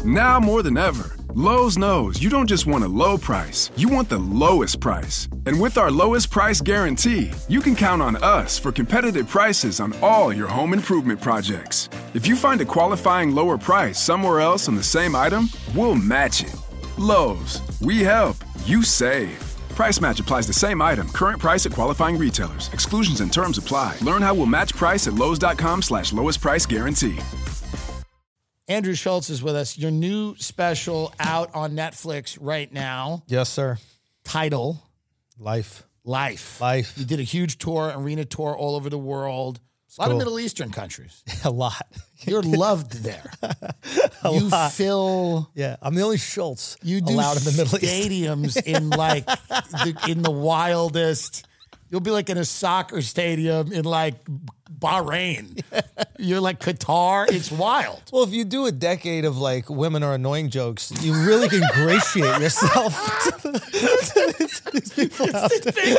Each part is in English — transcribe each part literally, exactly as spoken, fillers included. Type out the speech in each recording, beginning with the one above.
Now more than ever, Lowe's knows you don't just want a low price, you want the lowest price. And with our lowest price guarantee, you can count on us for competitive prices on all your home improvement projects. If you find a qualifying lower price somewhere else on the same item, we'll match it. Lowe's, we help, you save. Price match applies the same item. Current price at qualifying retailers. Exclusions and terms apply. Learn how we'll match price at Lowe's.com slash lowest price guarantee. Andrew Schultz is with us. Your new special out on Netflix right now. Yes, sir. Title. Life. Life. Life. You did a huge tour, arena tour all over the world. A lot cool. of Middle Eastern countries. A lot. You're loved there. a you lot. fill. Yeah, I'm the only Schultz You do allowed in the Middle East. stadiums in like the, in the wildest. You'll be like in a soccer stadium in like Bahrain. Yeah. You're like Qatar. It's wild. Well, if you do a decade of like women are annoying jokes, you really can ingratiate yourself to, to these people out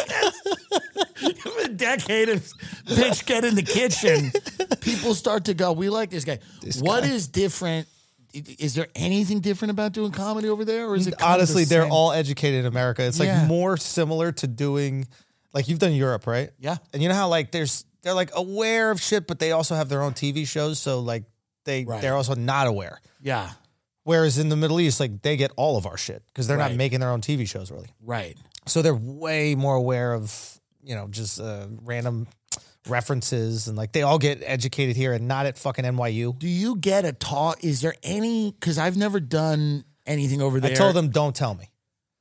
there. A decade of bitch get in the kitchen. People start to go, we like this guy. This what guy. is different? Is there anything different about doing comedy over there? Or is it kind honestly, of the they're same? all educated in America. It's like Yeah. more similar to doing, like you've done Europe, right? Yeah. And you know how like there's, they're like aware of shit, but they also have their own T V shows. So like they, Right. they're also not aware. Yeah. Whereas in the Middle East, like they get all of our shit because they're Right. not making their own T V shows really. Right. So they're way more aware of, you know, just uh, random references and like they all get educated here and not at fucking N Y U. Do you get a talk? Is there any, because I've never done anything over there. I told them, don't tell me.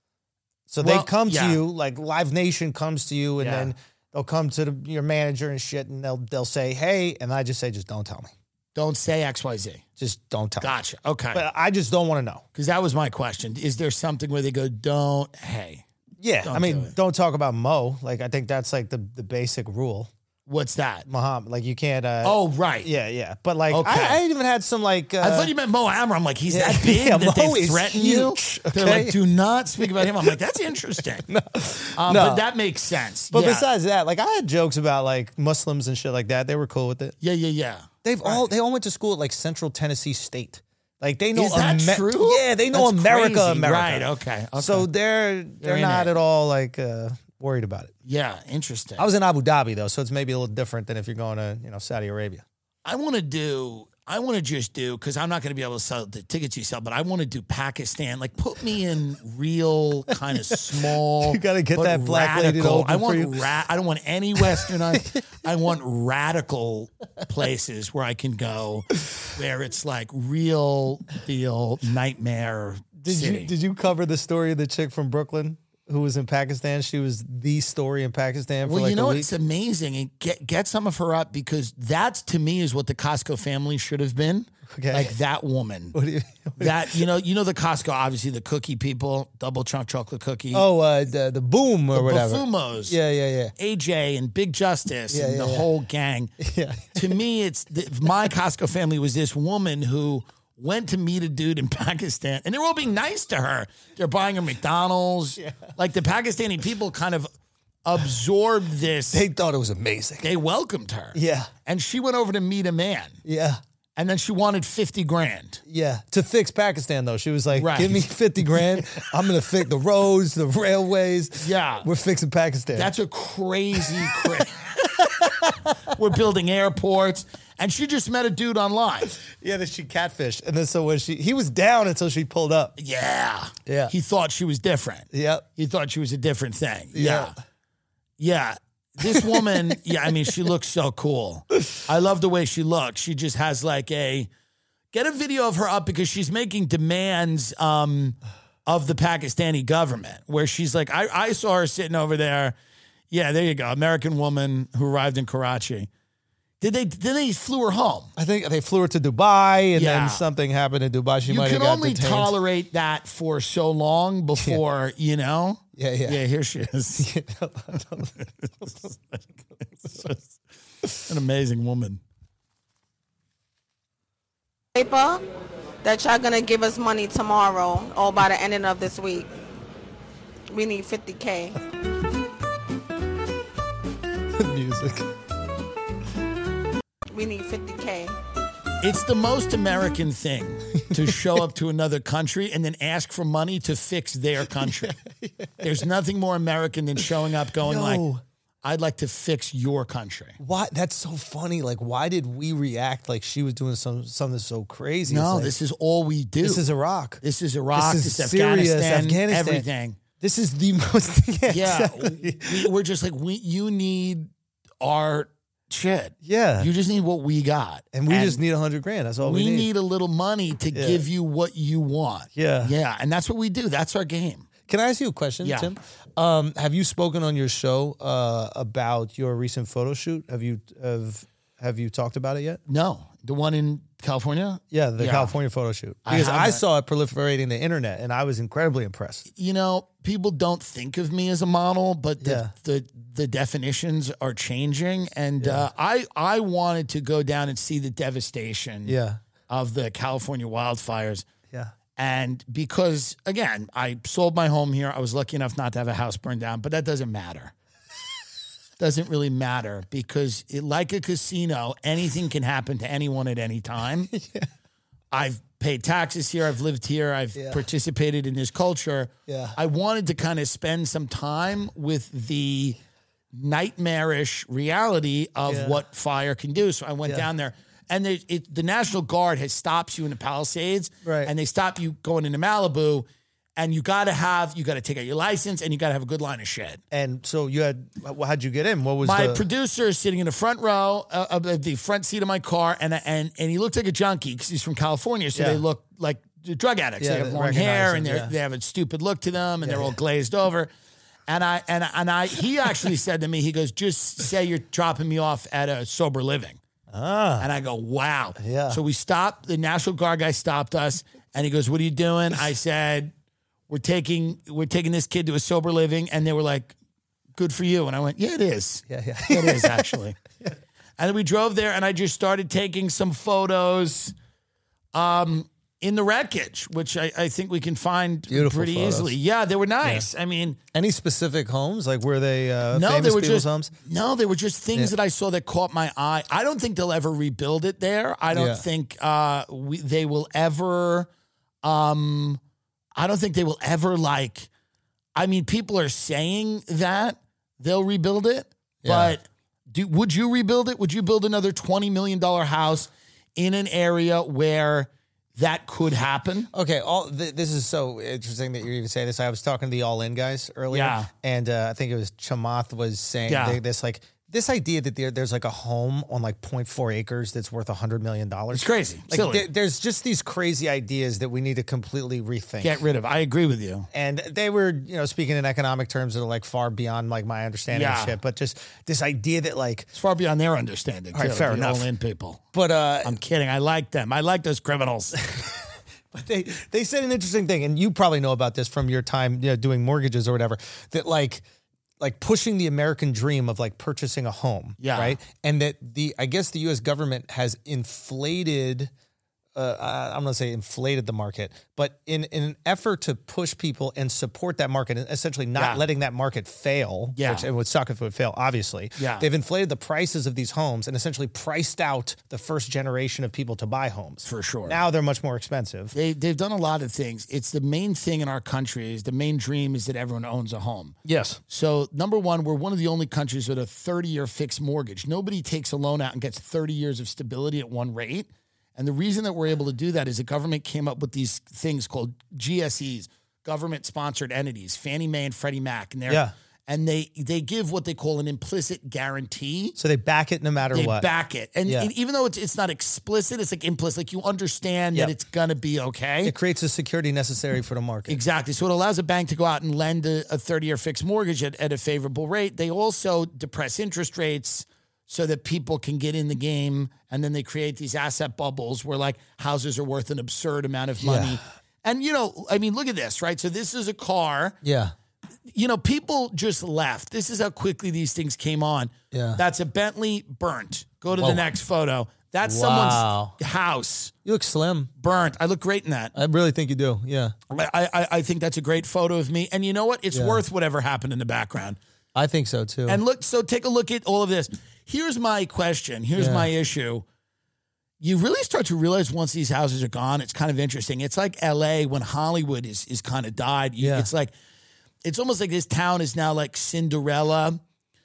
So Well, they come yeah. to you, like Live Nation comes to you and Yeah. then they'll come to the, your manager and shit and they'll they'll say, hey, and I just say, just don't tell me. Don't say X Y Z. Just don't tell Gotcha. me. Okay. But I just don't want to know. Because that was my question. Is there something where they go, don't, hey, Yeah, Don't I mean, do it. don't talk about Mo. Like, I think that's like the, the basic rule. what's that? Muhammad. Like, you can't. Uh, Oh, right. Yeah, yeah. But like, Okay. I, I even had some like. Uh, I thought you meant Mo Ammer. I'm like, he's yeah, that big yeah, that Mo they is threaten huge, you. They're okay? like, do not speak about him. I'm like, that's interesting. no. Um, No. But that makes sense. But yeah. besides that, like, I had jokes about like Muslims and shit like that. They were cool with it. yeah, yeah, yeah. They've Right. all they all went to school at like Central Tennessee State. Like they know Is that Amer- true? Yeah, they know That's America, crazy. America. Right, okay, okay. So they're they're, They're in not it. at all like uh, worried about it. Yeah, interesting. I was in Abu Dhabi though, so it's maybe a little different than if you're going to, you know, Saudi Arabia. I want to do, I want to just do, because I'm not going to be able to sell the tickets you sell, but I want to do Pakistan. Like, put me in real kind of small. You gotta get but that black lady to radical. open I for want you. ra- I don't want any westernized. I want radical places where I can go, where it's like real deal nightmare Did city. you did you cover the story of the chick from Brooklyn who was in Pakistan? She was the story in Pakistan for Well, like you know a what? week. It's amazing. And get get some of her up, because that's, to me, is what the Costco family should have been. Okay. Like that woman. What do you? That, you know, you know the Costco, obviously the cookie people, double chunk chocolate cookie. Oh, uh, the the boom or the whatever. Bufumos. Yeah, yeah, yeah. A J and Big Justice Yeah, and yeah, the yeah. whole gang. Yeah. To me, it's the, my Costco family was this woman who went to meet a dude in Pakistan, and they were all being nice to her. They're buying her McDonald's. Yeah. Like the Pakistani people kind of absorbed this. They thought it was amazing. They welcomed her. Yeah, And she went over to meet a man, yeah. and then she wanted fifty grand. Yeah, to fix Pakistan though, she was like, Right. "Give me fifty grand. I'm gonna fix the roads, the railways. Yeah. we're fixing Pakistan." That's a crazy, cra- We're building airports. And she just met a dude online. yeah. Then she catfished, and then so when she he was down until she pulled up. Yeah. Yeah. He thought she was different. Yep. He thought she was a different thing. Yeah. Yeah. Yeah. This woman, yeah, I mean, she looks so cool. I love the way she looks. She just has like a, get a video of her up, because she's making demands um, of the Pakistani government, where she's like, I, I saw her sitting over there. Yeah, there you go. American woman who arrived in Karachi. Did they, then they flew her home. I think they flew her to Dubai, and Yeah. then something happened in Dubai. She You might can have got only detained. tolerate that for so long before, you know? Yeah, yeah. Yeah, here she is. An amazing woman. Paper that y'all gonna give us money tomorrow or by the ending of this week. We need fifty K. Music. We need fifty K. It's the most American thing to show up to another country and then ask for money to fix their country. Yeah, yeah. There's nothing more American than showing up going no. like, I'd like to fix your country. What? That's so funny. Like, why did we react like she was doing some something so crazy? No, like, this is all we do. This is Iraq. This is Iraq. This This is is Syria, Afghanistan, Afghanistan. Everything. This is the most. Yeah, Yeah, exactly. we, we're just like, we. you need our shit. Yeah. You just need what we got. And we just need a hundred grand. That's all we, we need. need a little money to Yeah. give you what you want. Yeah. Yeah. And that's what we do. That's our game. Can I ask you a question, Yeah. Tim? Um, have you spoken on your show uh, about your recent photo shoot? Have you have have you talked about it yet? No. The one in California? Yeah, the Yeah. California photo shoot. I Because I, haven't. saw it proliferating the internet, and I was incredibly impressed. You know, people don't think of me as a model, but the Yeah. the, the definitions are changing. And uh, I I wanted to go down and see the devastation Yeah, of the California wildfires. yeah, And because, again, I sold my home here. I was lucky enough not to have a house burned down, but that doesn't matter. Doesn't really matter because, it, like a casino, anything can happen to anyone at any time. yeah. I've paid taxes here. I've lived here. I've Yeah. participated in this culture. Yeah. I wanted to kind of spend some time with the nightmarish reality of Yeah. what fire can do. So I went Yeah. down there. And they, it, the National Guard has stops you in the Palisades, Right. and they stop you going into Malibu, and you got to have, you got to take out your license, and you got to have a good line of shit. and so you had. How'd you get in? What was My the? producer is sitting in the front row uh, of the- the front seat of my car, and and and he looked like a junkie because he's from California, so Yeah. they look like drug addicts. Yeah, they have they long recognize hair, them, and they yeah. they have a stupid look to them, and Yeah, they're all yeah. glazed over. And I and and I he actually said to me, he goes, "Just say you're dropping me off at a sober living." ah, And I go, wow. Yeah. So we stopped. The National Guard guy stopped us, and he goes, "What are you doing?" I said, "We're taking we're taking this kid to a sober living." And they were like, "Good for you." And I went, "Yeah, it is. yeah, yeah. It is actually." And then we drove there, and I just started taking some photos, um, in the wreckage, which I, I think we can find Beautiful pretty photos. easily. Yeah, they were nice. I mean, Any specific homes? Like were they uh, no, famous they were people's just homes? no, they were just things Yeah. that I saw that caught my eye. I don't think they'll ever rebuild it there. I don't Yeah. think uh, we, they will ever. Um, I don't think they will ever like. I mean, people are saying that they'll rebuild it, Yeah. but do, would you rebuild it? Would you build another twenty million dollar house in an area where that could happen? Okay, all th- this is so interesting that you're even saying this. I was talking to the All In guys earlier, Yeah. and uh, I think it was Chamath was saying Yeah. they, this like this idea that there, there's like a home on like zero point four acres that's worth a hundred million dollars. It's crazy. Like Silly. there- there's just these crazy ideas that we need to completely rethink. Get rid of. I agree with you. And they were, you know, speaking in economic terms that are like far beyond like my understanding Yeah. of shit. But just this idea that like, It's far beyond their understanding. All right, too, fair the enough. All-in people. but uh, I'm kidding. I like them. I like those criminals. But they they said an interesting thing, and you probably know about this from your time, you know, doing mortgages or whatever. That like, like pushing the American dream of like purchasing a home, Yeah. right? And that the I guess the U S government has inflated. Uh, I'm going to say inflated the market, but in, in an effort to push people and support that market and essentially not Yeah. letting that market fail, Yeah. which it would suck if it would fail, obviously. Yeah. They've inflated the prices of these homes and essentially priced out the first generation of people to buy homes. For sure. Now they're much more expensive. They, they've done a lot of things. It's the main thing in our country is the main dream is that everyone owns a home. Yes. So number one, we're one of the only countries with a thirty-year fixed mortgage. Nobody takes a loan out and gets thirty years of stability at one rate. And the reason that we're able to do that is the government came up with these things called G S Es, government-sponsored entities, Fannie Mae and Freddie Mac. And they're, Yeah. and they they give what they call an implicit guarantee. So they back it no matter They what. back it. And, Yeah. and even though it's it's not explicit, it's like implicit. Like you understand Yep. that it's going to be okay. It creates the security necessary for the market. Exactly. So it allows a bank to go out and lend a, a thirty-year fixed mortgage at, at a favorable rate. They also depress interest rates so that people can get in the game, and then they create these asset bubbles where like houses are worth an absurd amount of money. Yeah. And, you know, I mean, look at this, right? So this is a car. Yeah. You know, people just left. This is how quickly these things came on. Yeah. That's a Bentley burnt. Go to Whoa. the next photo. That's Wow. someone's house You look slim. burnt. I look great in that. I really think you do. Yeah. I, I, I think that's a great photo of me. And you know what? It's Yeah. worth whatever happened in the background. I think so too. And look, so take a look at all of this. Here's my question. Here's Yeah. my issue. you really start to realize once these houses are gone, it's kind of interesting. It's like L A when Hollywood is is kind of died. You, Yeah. It's like, it's almost like this town is now like Cinderella.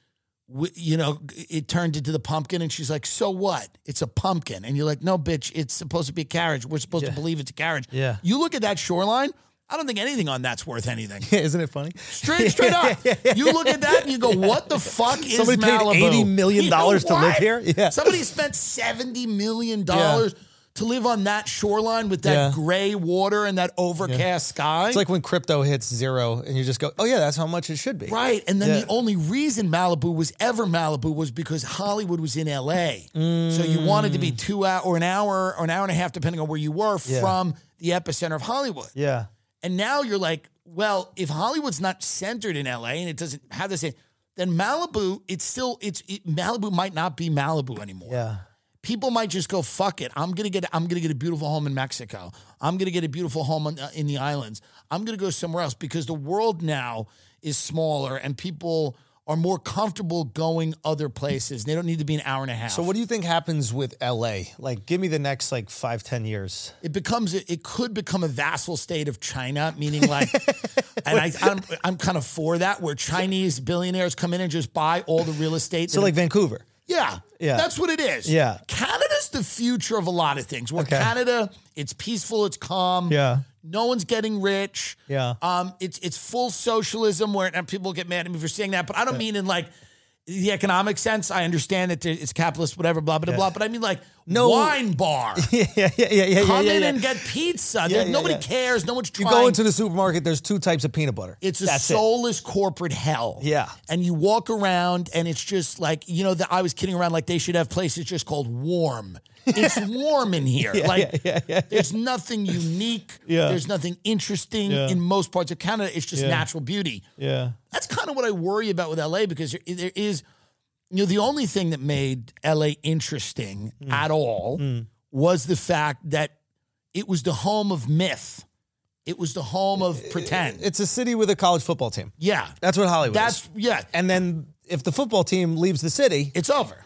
W- You know, it turned into the pumpkin, and she's like, "So what? It's a pumpkin." And you're like, "No, bitch, it's supposed to be a carriage. We're supposed Yeah. to believe it's a carriage." Yeah. You look at that shoreline. I don't think anything on that's worth anything. Isn't it funny? Straight, straight up. You look at that and you go, "What the fuck is Somebody paid Malibu?" eighty million dollars You know to live what? here? Yeah. Somebody spent seventy million dollars to live on that shoreline with that Yeah. gray water and that overcast sky. It's like when crypto hits zero and you just go, oh, yeah, that's how much it should be. Right. And then Yeah. the only reason Malibu was ever Malibu was because Hollywood was in L A. So you wanted to be two hour or an hour or an hour and a half, depending on where you were, Yeah. from the epicenter of Hollywood. Yeah. And now you're like, well, if Hollywood's not centered in L A and it doesn't have the same, then Malibu, it's still, it's it, Malibu might not be Malibu anymore. Yeah. People might just go, fuck it. I'm gonna get, I'm gonna get a beautiful home in Mexico. I'm gonna get a beautiful home on, uh, in the islands. I'm gonna go somewhere else because the world now is smaller and people are more comfortable going other places. They don't need to be an hour and a half. So what do you think happens with L A? Like, give me the next like five, ten years. It becomes, it could become a vassal state of China, meaning like, and I, I'm, I'm kind of for that, where Chinese billionaires come in and just buy all the real estate. So like Vancouver. Yeah, Yeah. that's what it is. Yeah. Canada's the future of a lot of things. Where Okay. Canada, it's peaceful, it's calm. Yeah. No one's getting rich. Yeah. Um, it's it's full socialism where and people get mad at me for saying that, but I don't mean in like the economic sense. I understand that it's capitalist, whatever, blah blah Yeah. blah. But I mean like No- wine bar. yeah, yeah, yeah, yeah, yeah. Come yeah, in yeah. and get pizza. Yeah, There- yeah, Nobody yeah. cares. No one's You trying. go into the supermarket, there's two types of peanut butter. It's a That's it. soulless corporate hell. Yeah. And you walk around and it's just like, you know, that I was kidding around like they should have places just called warm. It's warm in here. Yeah, like yeah, yeah, yeah. there's nothing unique. Yeah. There's nothing interesting Yeah. in most parts of Canada. It's just Yeah. natural beauty. Yeah. That's kind of what I worry about with L A because there, there is, you know, the only thing that made L A interesting Mm. at all was the fact that it was the home of myth. It was the home of pretend. It's a city with a college football team. Yeah. That's what Hollywood That's, is. yeah. And then if the football team leaves the city, It's over.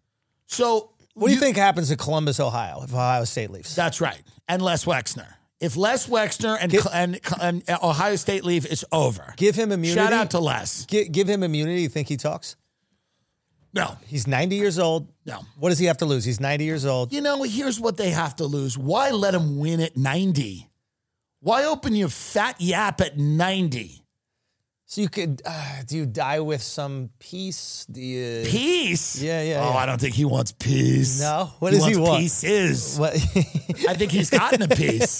So what do you think happens to Columbus, Ohio, if Ohio State leaves? That's right. And Les Wexner. If Les Wexner and, Give- and, and Ohio State leave, it's over. Give him immunity. Shout out to Les. Gi- give him immunity. You think he talks? No. He's ninety years old. No. What does he have to lose? He's ninety years old. You know, here's what they have to lose. Why let him win at ninety? Why open your fat yap at ninety? So you could, uh, do you die with some peace? Do you, Peace? Yeah, yeah, Oh, yeah. I don't think he wants peace. No? What does he wants want? pieces. What? I think he's gotten a piece.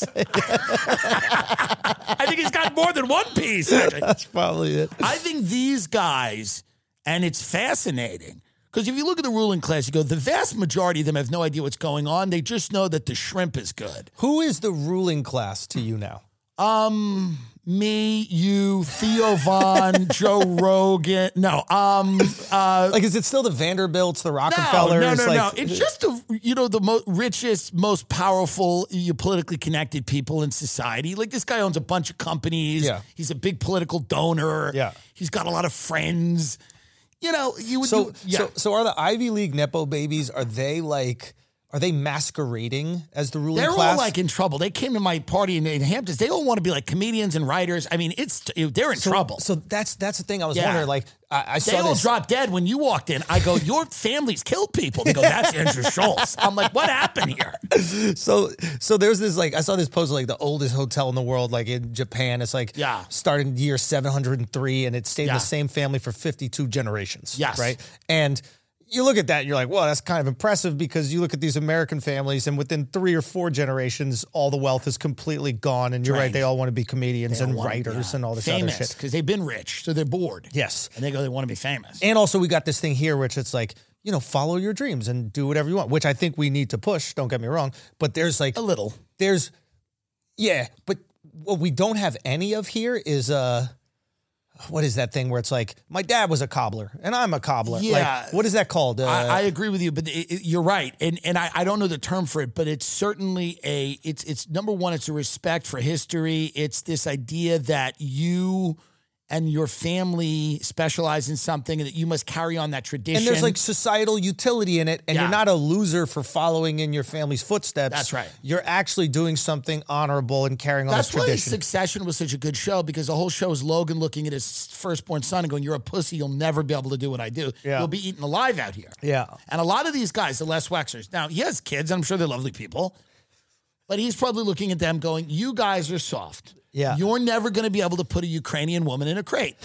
I think he's got more than one piece. actually. That's probably it. I think these guys, and it's fascinating, because if you look at the ruling class, you go, the vast majority of them have no idea what's going on. They just know that the shrimp is good. Who is the ruling class to you now? Um, me, you, Theo Vaughn, Joe Rogan. No, um, uh, Like, is it still the Vanderbilts, the no, Rockefellers? no, no, like, no. It's just the, you know, the mo- richest, most powerful, you politically connected people in society. Like this guy owns a bunch of companies. Yeah. He's a big political donor. Yeah. He's got a lot of friends. You know, you would. So, you, yeah. so, so are the Ivy League Nepo babies, are they like, are they masquerading as the ruling They're class? all like in trouble. They came to my party in, in Hamptons. They all want to be like comedians and writers. I mean, it's they're in so, trouble. So that's, that's the thing I was Yeah. wondering. Like, I, I They saw all this. dropped dead when you walked in. I go, your family's killed people. They go, that's Andrew Schultz. I'm like, what happened here? So, so there's this, like, I saw this post, like the oldest hotel in the world, like in Japan. It's like, Yeah. started in year seven hundred three and it stayed in Yeah. the same family for fifty-two generations. Yes. Right. And you look at that and you're like, well, that's kind of impressive because you look at these American families and within three or four generations, all the wealth is completely gone. And you're right. Drained. They all want to be comedians They and wanna- writers yeah. and all this famous, other shit. because they've been rich, so they're bored. Yes. And they go, they want to be famous. And also we got this thing here, which it's like, you know, follow your dreams and do whatever you want, which I think we need to push. Don't get me wrong. But there's like, A little. there's, yeah, but what we don't have any of here is, uh, what is that thing where it's like, my dad was a cobbler and I'm a cobbler. Yeah. Like, what is that called? Uh, I, I agree with you, but it, it, you're right, and and I, I don't know the term for it, but it's certainly a it's it's number one. It's a respect for history. It's this idea that you and your family specialize in something and that you must carry on that tradition. And there's like societal utility in it, and Yeah. you're not a loser for following in your family's footsteps. That's right. You're actually doing something honorable and carrying on That's this why tradition. Succession was such a good show, because the whole show is Logan looking at his firstborn son and going, "You're a pussy. You'll never be able to do what I do. Yeah. You'll be eaten alive out here." Yeah. And a lot of these guys, the Les Wexners, now he has kids. I'm sure they're lovely people, but he's probably looking at them going, "You guys are soft. Yeah. You're never going to be able to put a Ukrainian woman in a crate.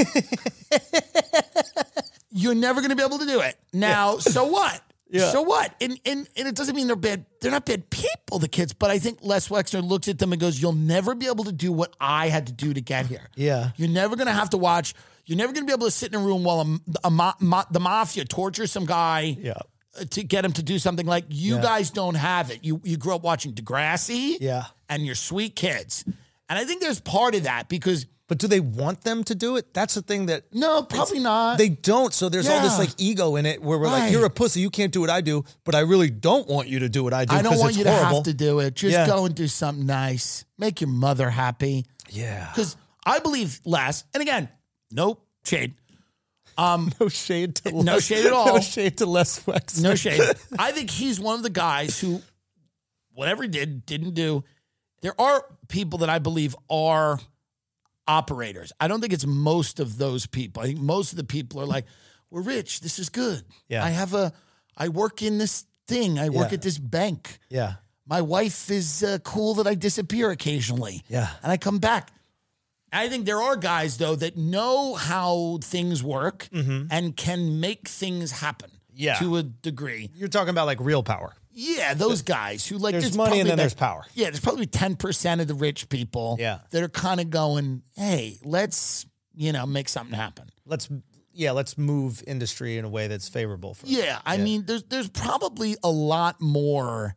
You're never going to be able to do it. Now, so what? Yeah. So what? And, and and it doesn't mean they're bad. They're not bad people, the kids. But I think Les Wexner looks at them and goes, "You'll never be able to do what I had to do to get here. Yeah. You're never going to have to watch. You're never going to be able to sit in a room while a, a, ma- ma- the mafia tortures some guy Yeah. to get him to do something like you Yeah. guys don't have it. You you grew up watching Degrassi, Yeah. and you're sweet kids." And I think there's part of that because But do they want them to do it? That's the thing that no, probably not. they don't. So there's all this Yeah. like ego in it where we're Right. like, you're a pussy, you can't do what I do, but I really don't want you to do what I do. I don't 'cause want it's you to horrible. have to do it. Just Yeah. go and do something nice. Make your mother happy. Yeah. Because I believe Les, and again, no shade, No shade to No Les, shade at all. No shade to Les Wexner. no shade. I think he's one of the guys who, whatever he did, didn't do. There are people that I believe are operators. I don't think it's most of those people. I think most of the people are like, "We're rich. This is good. Yeah. I have a, I work in this thing. I work Yeah. at this bank. Yeah. My wife is uh, cool that I disappear occasionally. Yeah. And I come back." I think there are guys, though, that know how things work and can make things happen Yeah. to a degree. You're talking about like real power. Yeah, those guys who like There's there's money probably and then that- there's power. Yeah, there's probably ten percent of the rich people Yeah. that are kind of going, "Hey, let's, you know, make something happen." Let's yeah, let's move industry in a way that's favorable for Yeah, I Yeah. mean, there's there's probably a lot more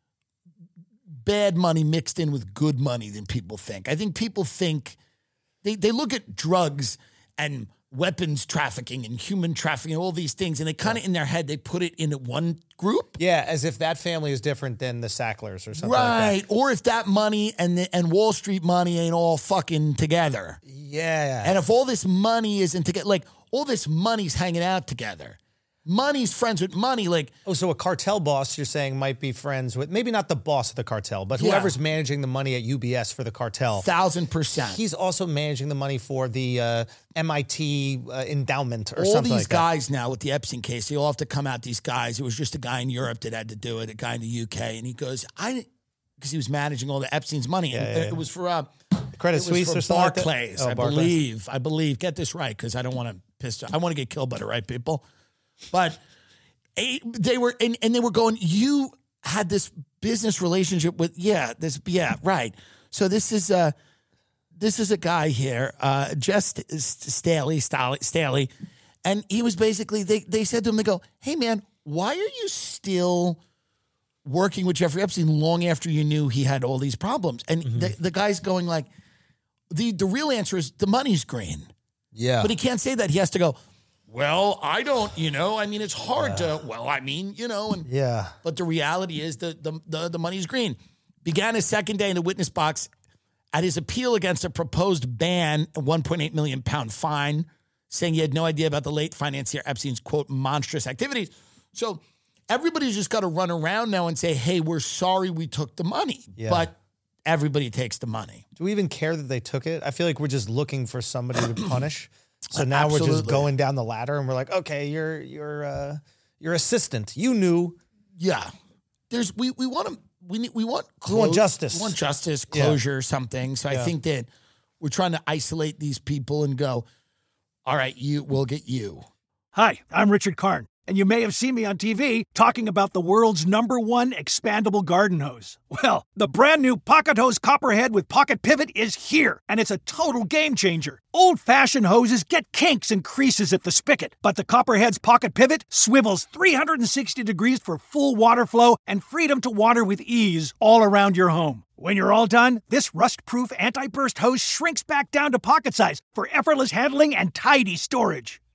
bad money mixed in with good money than people think. I think people think they they look at drugs and weapons trafficking and human trafficking, all these things, and they kind of in their head they put it into one group. Yeah, as if that family is different than the Sacklers or something Right. like that. Or if that money and the, and Wall Street money ain't all fucking together. Yeah. And if all this money isn't together, like all this money's hanging out together. Money's friends with money. Like, Oh, so a cartel boss, you're saying, might be friends with, maybe not the boss of the cartel, but Yeah. whoever's managing the money at U B S for the cartel. thousand percent. He's also managing the money for the uh, M I T uh, endowment or All something these like that. guys now with the Epstein case, they all have to come out. These guys, it was just a guy in Europe that had to do it, a guy in the U K, and he goes, "I," because he was managing all the Epstein's money, and Yeah, yeah, it yeah. was for uh, Credit it was Suisse for or something like that? Barclays, Oh, I Barclays. believe. I believe. Get this right, because I don't want to piss. I want to get killed by the right people, but eh, they were and, and they were going. You had this business relationship with yeah, this yeah, right. So this is a this is a guy here, uh, Jess Staley, Staley, Staley, and he was basically they they said to him, they go, "Hey man, why are you still working with Jeffrey Epstein long after you knew he had all these problems?" And the, the guy's going like, the the real answer is the money's green. Yeah. But he can't say that. He has to go, "Well, I don't, you know, I mean, it's hard to, well, I mean, you know, and yeah. but the reality is the, the, the, the money's green." Began his second day in the witness box at his appeal against a proposed ban, a one point eight million pound fine, saying he had no idea about the late financier Epstein's, quote, monstrous activities. So everybody's just got to run around now and say, "Hey, we're sorry we took the money." Yeah. But everybody takes the money. Do we even care that they took it? I feel like we're just looking for somebody to punish. So now we're just Absolutely. going down the ladder and we're like, okay, you're you're uh, your assistant. You knew. Yeah. There's, we, we want to, we need, we want, We want clo- justice. We want justice, Yeah. closure, something. So I Yeah. think that we're trying to isolate these people and go, "All right, you, we'll get you." Hi, I'm Richard Karn, and you may have seen me on T V talking about the world's number one expandable garden hose. Well, the brand new Pocket Hose Copperhead with Pocket Pivot is here, and it's a total game changer. Old-fashioned hoses get kinks and creases at the spigot, but the Copperhead's Pocket Pivot swivels three hundred sixty degrees for full water flow and freedom to water with ease all around your home. When you're all done, this rust-proof anti-burst hose shrinks back down to pocket size for effortless handling and tidy storage.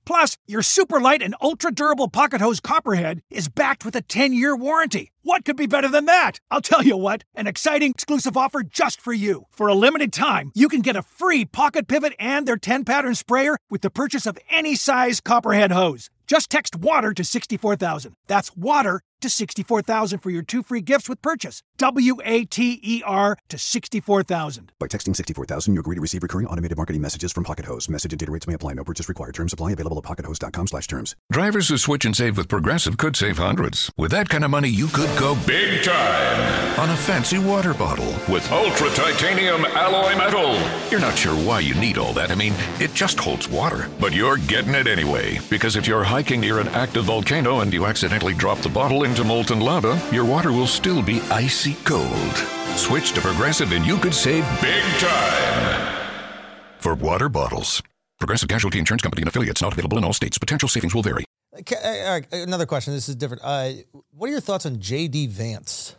Plus, your super light and ultra durable pocket hose Copperhead is backed with a ten-year warranty. What could be better than that? I'll tell you what, an exciting exclusive offer just for you. For a limited time, you can get a free pocket pivot and their ten-pattern sprayer with the purchase of any size Copperhead hose. Just text WATER to sixty-four thousand. That's WATER to sixty-four thousand for your two free gifts with purchase. W A T E R to sixty-four thousand. By texting sixty-four thousand, you agree to receive recurring automated marketing messages from Pocket Hose. Message and data rates may apply. No purchase required. Terms apply. Available at pockethose.com slash terms. Drivers who switch and save with Progressive could save hundreds. With that kind of money, you could go big time on a fancy water bottle with ultra titanium alloy metal. You're not sure why you need all that. I mean, it just holds water. But you're getting it anyway. Because if you're hiking near an active volcano and you accidentally drop the bottle into molten lava, your water will still be icy cold. Switch to Progressive and you could save big time. For water bottles. Progressive Casualty Insurance Company and affiliates, not available in all states. Potential savings will vary. Okay, all right, another question. This is different. Uh, what are your thoughts on J D Vance?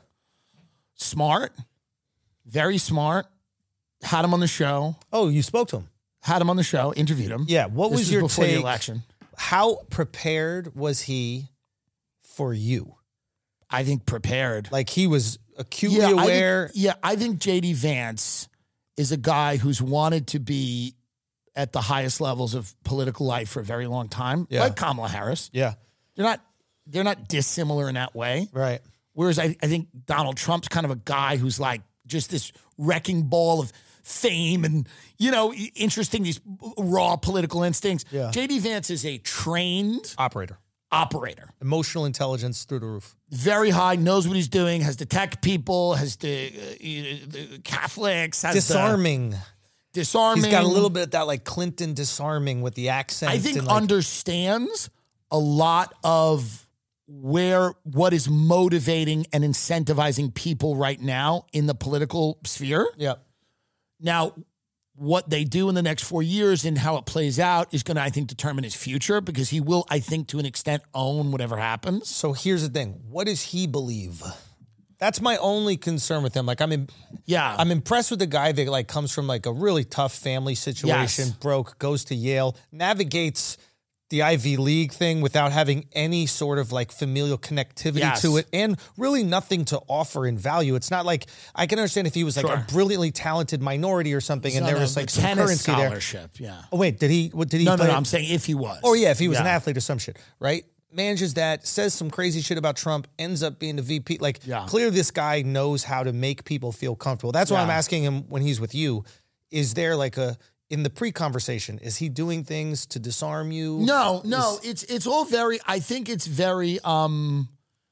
Smart. Very smart. Had him on the show. Oh, you spoke to him? Had him on the show. Interviewed him. Yeah. What This was your before take? the election? How prepared was he for you? I think prepared. Like he was acutely yeah, aware. I think, yeah, I think J D Vance is a guy who's wanted to be at the highest levels of political life for a very long time, Yeah. like Kamala Harris. Yeah. They're not they're not dissimilar in that way. Right. Whereas I, I think Donald Trump's kind of a guy who's like just this wrecking ball of fame and, you know, interesting, these raw political instincts. Yeah. J D Vance is a trained Operator. operator. Emotional intelligence through the roof. Very high, knows what he's doing, has to tech people, has to, uh, the Catholics, has Disarming. to disarming. He's got a little bit of that like Clinton disarming with the accent. I think and like, understands a lot of where, what is motivating and incentivizing people right now in the political sphere. Yeah. Now, what they do in the next four years and how it plays out is going to, I think, determine his future because he will, I think, to an extent, own whatever happens. So here's the thing. What does he believe? That's my only concern with him. Like I'm in, Yeah. I'm impressed with the guy that like comes from like a really tough family situation, Yes. broke, goes to Yale, navigates the Ivy League thing without having any sort of like familial connectivity Yes. to it and really nothing to offer in value. It's not like I can understand if he was like Sure. a brilliantly talented minority or something and He's there on was a like some tennis currency there. scholarship. Yeah. Oh wait, did he what did he No, no, play? no. I'm saying if he was. Oh yeah, if he was an Yeah. athlete or some shit, right? Manages that, says some crazy shit about Trump, ends up being the V P. Like, Yeah. clearly this guy knows how to make people feel comfortable. That's why Yeah. I'm asking him when he's with you, is there like a, in the pre-conversation, is he doing things to disarm you? No, no, Is- it's it's all very. I think it's very. Um,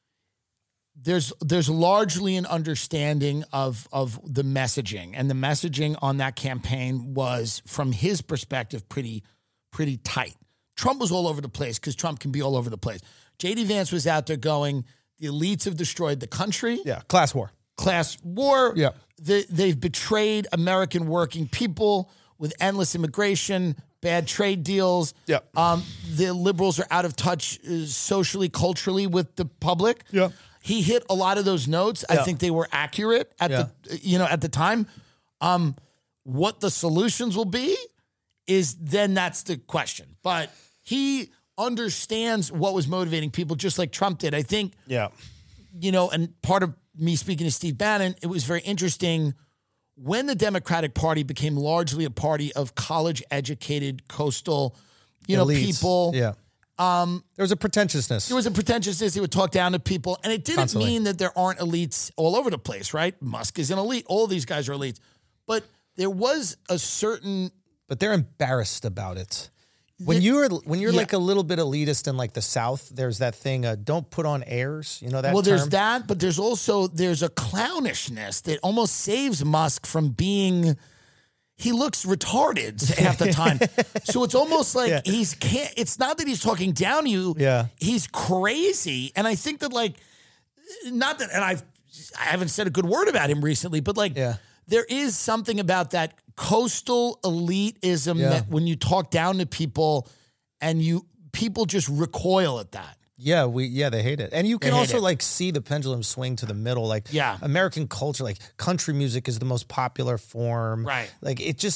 there's there's largely an understanding of of the messaging, and the messaging on that campaign was, from his perspective, pretty pretty tight. Trump was all over the place because Trump can be all over the place. J D Vance was out there going, the elites have destroyed the country. Yeah, class war. Class war. Yeah. They, they've betrayed American working people with endless immigration, bad trade deals. Yeah. Um, the liberals are out of touch uh, socially, culturally with the public. Yeah. He hit a lot of those notes. I Yeah. think they were accurate at Yeah. the you know at the time. Um, what the solutions will be is then that's the question. But he understands what was motivating people, just like Trump did. I think Yeah. you know, and part of me speaking to Steve Bannon, it was very interesting when the Democratic Party became largely a party of college-educated, coastal, you know, Elites. people. Yeah. Um, there was a pretentiousness. There was a pretentiousness. He would talk down to people. And it didn't Constantly. mean that there aren't elites all over the place, right? Musk is an elite. All these guys are elites. But there was a certain... but they're embarrassed about it. When The- you're when you're yeah. like a little bit elitist in like the South, there's that thing. Uh, don't put on airs. You know that. well, there's term? that, but there's also, there's a clownishness that almost saves Musk from being... He looks retarded half the time. So it's almost like Yeah. he's can't, it's not that he's talking down to you. Yeah. He's crazy. And I think that like, not that, and I've, I haven't said a good word about him recently, but like, Yeah. there is something about that coastal elitism Yeah. that when you talk down to people and you, people just recoil at that. Yeah, we yeah they hate it, and you can They hate also it. like see the pendulum swing to the middle. Like Yeah. American culture, like country music is the most popular form. Right. Like it just,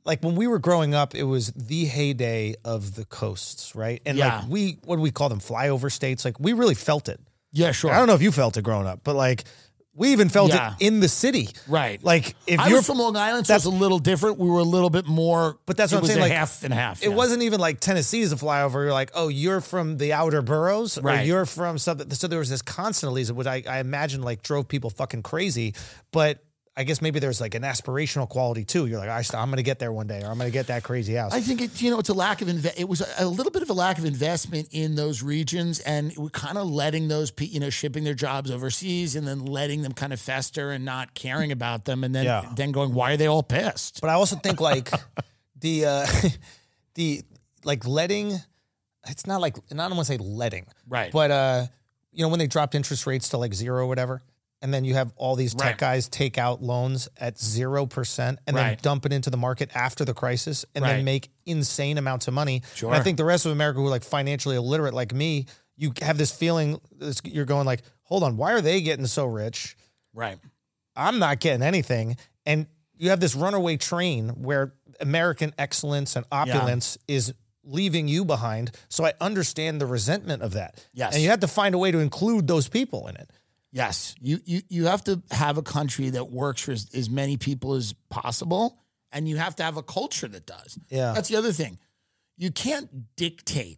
like when we were growing up, it was the heyday of the coasts, right? And Yeah. like we, what do we call them? Flyover states. Like we really felt it. Yeah, sure. I don't know if you felt it growing up, but like we even felt Yeah. it in the city. Right. Like if I you're was from Long Island, so it's a little different. We were a little bit more, But that's it what I'm was saying, a like, half and half. It yeah. wasn't even like Tennessee is a flyover. You're like, oh, you're from the outer boroughs, or Right. you're from something. So there was this constant elitism, which I, I imagine like drove people fucking crazy. But I guess maybe there's like an aspirational quality too. You're like, I, I'm going to get there one day, or I'm going to get that crazy house. I think it, you know, it's a lack of inve- it was a, a little bit of a lack of investment in those regions, and we're kind of letting those people, you know, shipping their jobs overseas and then letting them kind of fester and not caring about them, and then Yeah. then going, why are they all pissed? But I also think like the uh, the like letting. It's not like, and I don't want to say letting, Right. But uh, you know, when they dropped interest rates to like zero or whatever. And then you have all these tech Right. guys take out loans at zero percent and then Right. dump it into the market after the crisis and Right. then make insane amounts of money. Sure. And I think the rest of America who are like financially illiterate like me, you have this feeling, this, you're going like, hold on, why are they getting so rich? Right. I'm not getting anything. And you have this runaway train where American excellence and opulence is leaving you behind. So I understand the resentment of that. Yes. And you have to find a way to include those people in it. Yes, you, you you have to have a country that works for as, as many people as possible, and you have to have a culture that does. Yeah. That's the other thing. You can't dictate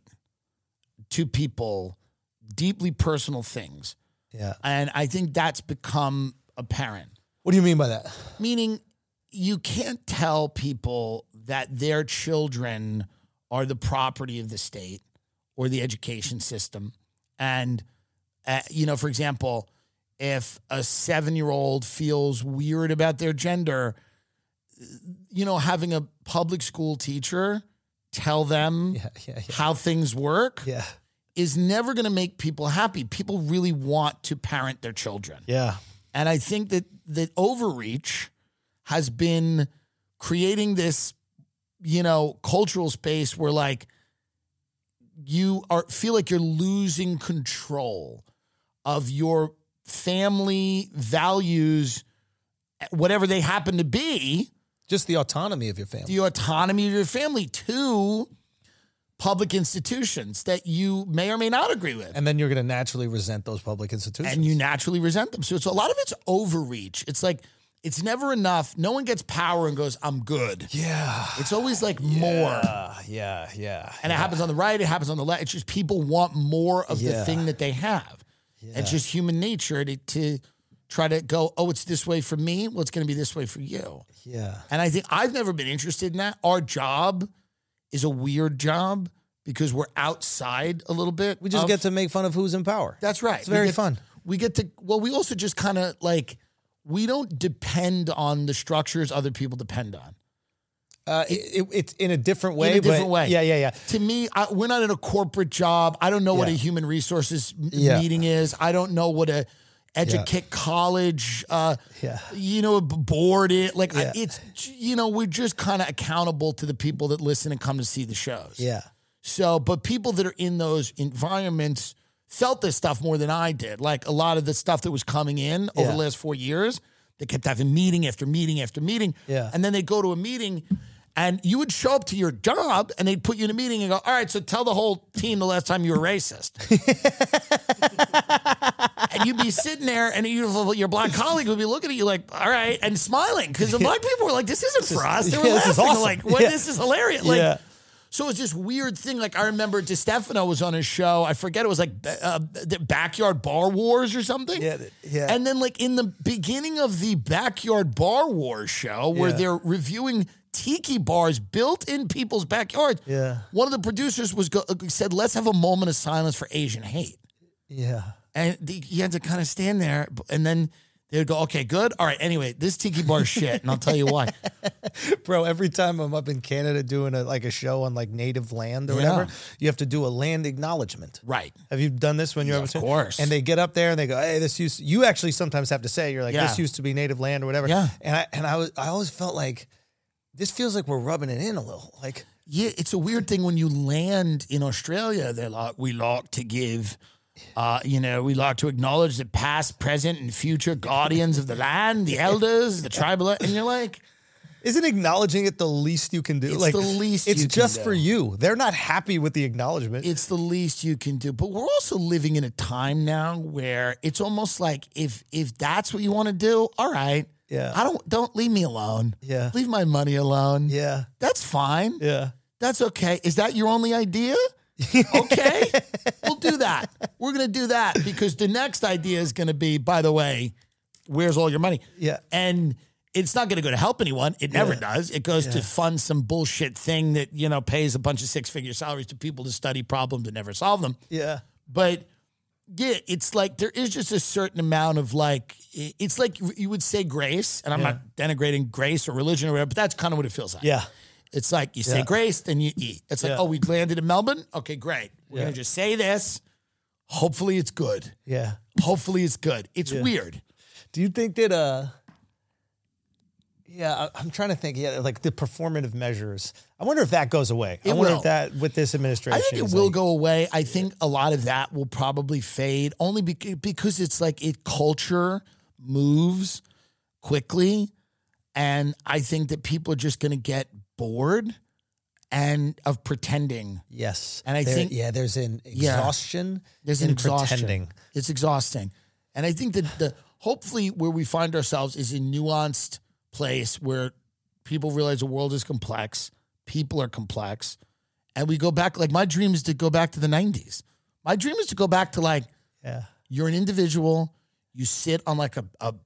to people deeply personal things, Yeah. and I think that's become apparent. What do you mean by that? Meaning, you can't tell people that their children are the property of the state or the education system, and uh, you know, for example, if a seven-year-old feels weird about their gender, you know, having a public school teacher tell them Yeah, yeah, yeah. how things work Yeah. is never going to make people happy. People really want to parent their children. Yeah. And I think that that overreach has been creating this, you know, cultural space where like you are feel like you're losing control of your family values, whatever they happen to be, Just the autonomy of your family. the autonomy of your family to public institutions that you may or may not agree with. And then you're going to naturally resent those public institutions. And you naturally resent them. So it's a lot of it's overreach. It's like, it's never enough. No one gets power and goes, I'm good. yeah. It's always like more. Yeah. Yeah. Yeah. And it happens on the right, it happens on the left. It's just people want more of the Yeah. thing that they have. It's just human nature to, to try to go, oh, it's this way for me. Well, it's going to be this way for you. Yeah. And I think I've never been interested in that. Our job is a weird job because we're outside a little bit. We just of- get to make fun of who's in power. That's right. It's We very get- fun. We get to, well, we also just kind of like, we don't depend on the structures other people depend on. Uh, it, it, it's in a different way. In a different but- way. Yeah. Yeah. Yeah. To me, I, we're not in a corporate job. I don't know what a Yeah. human resources m- Yeah. meeting is. I don't know what a educate college, uh, Yeah. you know, b- board it. Like I, Yeah. it's, you know, we're just kind of accountable to the people that listen and come to see the shows. Yeah. So, but people that are in those environments felt this stuff more than I did. Like a lot of the stuff that was coming in over Yeah. the last four years, they kept having meeting after meeting after meeting. Yeah. And then they go to a meeting and you would show up to your job and they'd put you in a meeting and go, all right, so tell the whole team the last time you were racist. And you'd be sitting there and you, your black colleague would be looking at you like, all right, and smiling because the black people were like, this isn't for us. They were yeah, this is laughing awesome. like, what, Yeah. this is hilarious. Like, Yeah. So it's this weird thing. Like I remember DeStefano was on his show. I forget, it was like uh, the Backyard Bar Wars or something. Yeah, yeah. And then like in the beginning of the Backyard Bar Wars show where Yeah. they're reviewing tiki bars built in people's backyards. Yeah. One of the producers was go, said, let's have a moment of silence for Asian hate. Yeah. And the, he had to kind of stand there and then they would go, okay, good. All right. Anyway, this tiki bar is shit. And I'll tell you why. Bro, every time I'm up in Canada doing a, like a show on like native land or Yeah. whatever, you have to do a land acknowledgement. Right. Have you done this when you're Yeah, up of course. And they get up there and they go, "Hey, this used." You actually sometimes have to say, "You're like Yeah. this used to be native land or whatever." Yeah. And I and I was I always felt like this feels like we're rubbing it in a little. Like Yeah, it's a weird thing when you land in Australia. They're like, we like to give, uh, you know, we like to acknowledge the past, present, and future guardians of the land, the elders, the tribal, and you're like, Isn't acknowledging it the least you can do? It's like the least It's you can just do. for you. They're not happy with the acknowledgement. It's the least you can do. But we're also living in a time now where it's almost like if if that's what you want to do, all right. Yeah. I don't don't leave me alone. Yeah. Leave my money alone. Yeah. That's fine. Yeah. That's okay. Is that your only idea? Okay. We'll do that. We're going to do that because the next idea is going to be, by the way, where's all your money? Yeah. And it's not going to go to help anyone. It never Yeah. does. It goes Yeah. to fund some bullshit thing that, you know, pays a bunch of six-figure salaries to people to study problems and never solve them. Yeah. But yeah, it's like there is just a certain amount of like, it's like you would say grace, and I'm Yeah. not denigrating grace or religion or whatever, but that's kind of what it feels like. Yeah. It's like you say Yeah. grace, then you eat. It's like, Yeah. oh, we landed in Melbourne? Okay, great. We're Yeah. going to just say this. Hopefully it's good. Yeah. Hopefully it's good. It's Yeah. weird. Do you think that, uh, yeah, I- I'm trying to think, yeah, like the performative measures. I wonder if that goes away. I It wonder will. if that, with this administration. I think it is will like- go away. I think a lot of that will probably fade only beca- because it's like it culture moves quickly. And I think that people are just going to get bored and of pretending. Yes. And I There- think- yeah, there's an Yeah. exhaustion. There's an in exhaustion. pretending. It's exhausting. And I think that the hopefully where we find ourselves is a nuanced place where people realize the world is complex, people are complex, and we go back, like my dream is to go back to the nineties. My dream is to go back to like, Yeah. you're an individual, you sit on like a, a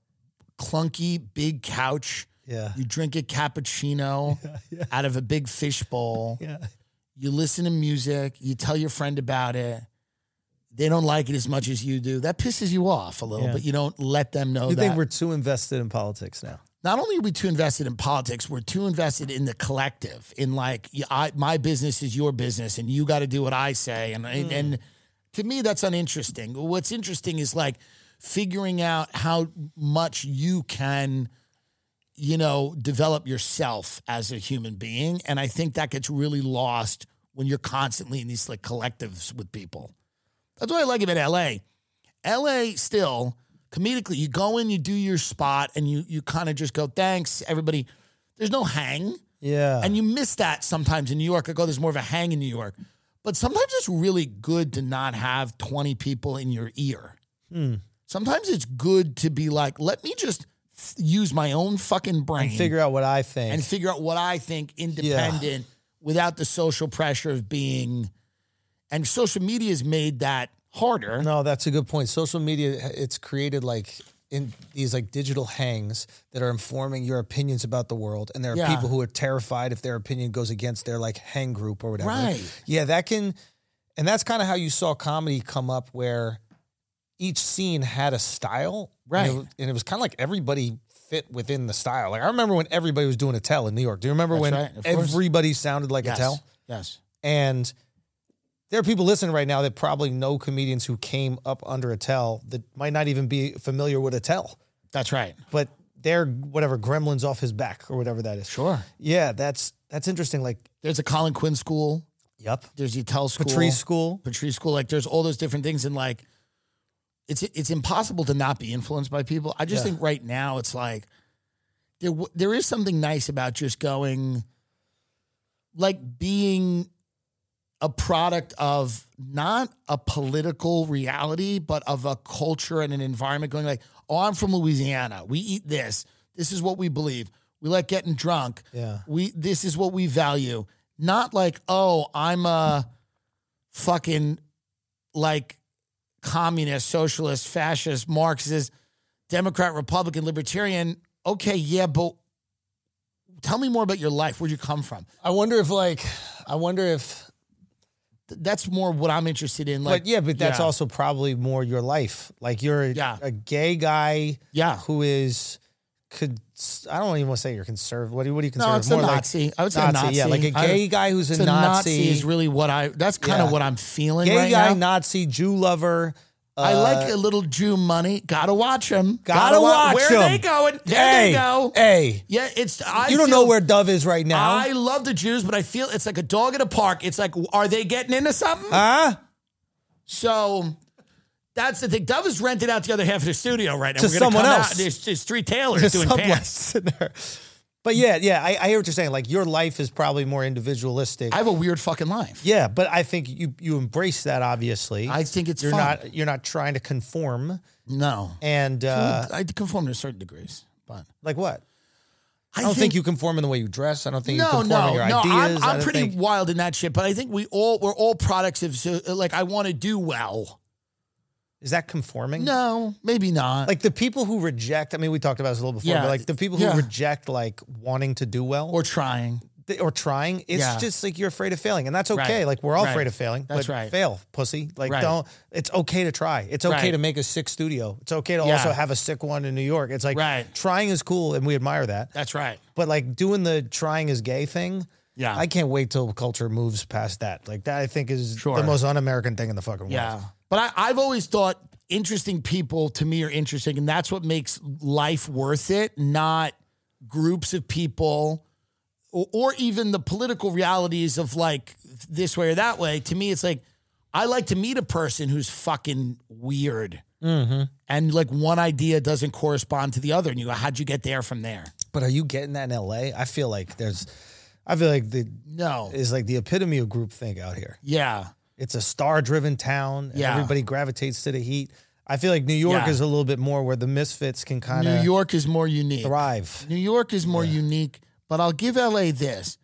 clunky big couch, Yeah. you drink a cappuccino out of a big fish bowl, Yeah. you listen to music, you tell your friend about it. They don't like it as much as you do. That pisses you off a little, Yeah. but you don't let them know You that. think we're too invested in politics now? Not only are we too invested in politics, we're too invested in the collective. In like, yeah, I, my business is your business, and you got to do what I say. And and, and to me, that's uninteresting. What's interesting is like figuring out how much you can, you know, develop yourself as a human being. And I think that gets really lost when you're constantly in these like collectives with people. That's what I like about L A. L A still, comedically, you go in, you do your spot, and you you kind of just go, thanks, everybody. There's no hang. Yeah. And you miss that sometimes in New York. Like, oh, there's more of a hang in New York. But sometimes it's really good to not have twenty people in your ear. Hmm. Sometimes it's good to be like, let me just f- use my own fucking brain And figure out what I think. and figure out what I think independent without the social pressure of being. And social media has made that harder. No, that's a good point. Social media, it's created like in these like digital hangs that are informing your opinions about the world. And there are Yeah. people who are terrified if their opinion goes against their like hang group or whatever. Right. Yeah, that can, and that's kind of how you saw comedy come up, where each scene had a style. Right. And it, and it was kind of like everybody fit within the style. Like I remember when everybody was doing Attell in New York. Do you remember That's when right, of course. everybody sounded like Yes. Attell? Yes. And there are people listening right now that probably know comedians who came up under Attell that might not even be familiar with Attell, That's right. but they're whatever gremlins off his back or whatever that is. Sure. Yeah, that's that's interesting. Like, There's a Colin Quinn school. yep. There's the Attell school. Patrice School. Patrice school. Like there's all those different things. And like, it's it's impossible to not be influenced by people. I just Yeah. think right now it's like, there w- there is something nice about just going, like being a product of not a political reality, but of a culture and an environment going like, oh, I'm from Louisiana. We eat this. This is what we believe. We like getting drunk. Yeah. We this is what we value. Not like, oh, I'm a fucking like communist, socialist, fascist, Marxist, Democrat, Republican, Libertarian. Okay, yeah, but tell me more about your life. Where'd you come from? I wonder if like, I wonder if, Th- That's more what I'm interested in. Like, but yeah, but that's yeah. also probably more your life. Like you're a, Yeah. a gay guy Yeah. who is, could, I don't even want to say you're conservative. What do you, what do you consider? No, it's a More like Nazi. I would say Nazi. Yeah, like a I- gay guy who's it's a a Nazi. Nazi is really what I. That's kind Yeah. of what I'm feeling Gay right guy, now. Nazi, Jew lover. I uh, like a little Jew money. Gotta watch them. Gotta watch Where 'em. are they going? There Hey, they go. hey. Yeah, it's. I You don't feel- know where Dove is right now. I love the Jews, but I feel it's like a dog at a park. It's like, are they getting into something? Huh? So that's the thing. Dove has rented out the other half of the studio right now. To We're gonna someone come else. Out. There's, there's three tailors There's doing someone pants. sitting there. But yeah, yeah, I, I hear what you're saying. Like your life is probably more individualistic. I have a weird fucking life. Yeah, but I think you you embrace that. Obviously, I think it's you're fun. not you're not trying to conform. No, and uh, I conform to certain degrees, but like what? I, I don't think, think you conform in the way you dress. I don't think no, you conform no, in your no. ideas. I'm, I'm I pretty think, wild in that shit, but I think we all we're all products of so, like I want to do well. Is that conforming? No, maybe not. Like the people who reject, I mean, we talked about this a little before, Yeah. but like the people who Yeah. reject like wanting to do well or trying. th- or trying, it's Yeah. just like you're afraid of failing. And that's okay. Right. Like we're all Right. afraid of failing. That's but right. fail, pussy. Like Right. don't, it's okay to try. It's okay Right. to make a sick studio. It's okay to Yeah. also have a sick one in New York. It's like Right. trying is cool and we admire that. That's right. But like doing the trying is gay thing, Yeah. I can't wait till culture moves past that. Like that I think is Sure. the most un-American thing in the fucking world. Yeah. But I, I've always thought interesting people to me are interesting, and that's what makes life worth it, not groups of people or, or even the political realities of like this way or that way. To me, it's like I like to meet a person who's fucking weird. Mm-hmm. And like one idea doesn't correspond to the other. And you go, how'd you get there from there? But are you getting that in L A? I feel like there's, I feel like the No. is like the epitome of groupthink out here. Yeah. It's a star-driven town. And Yeah. everybody gravitates to the heat. I feel like New York Yeah. is a little bit more where the misfits can kind New of York is more unique. thrive. New York is more unique, but I'll give L A this.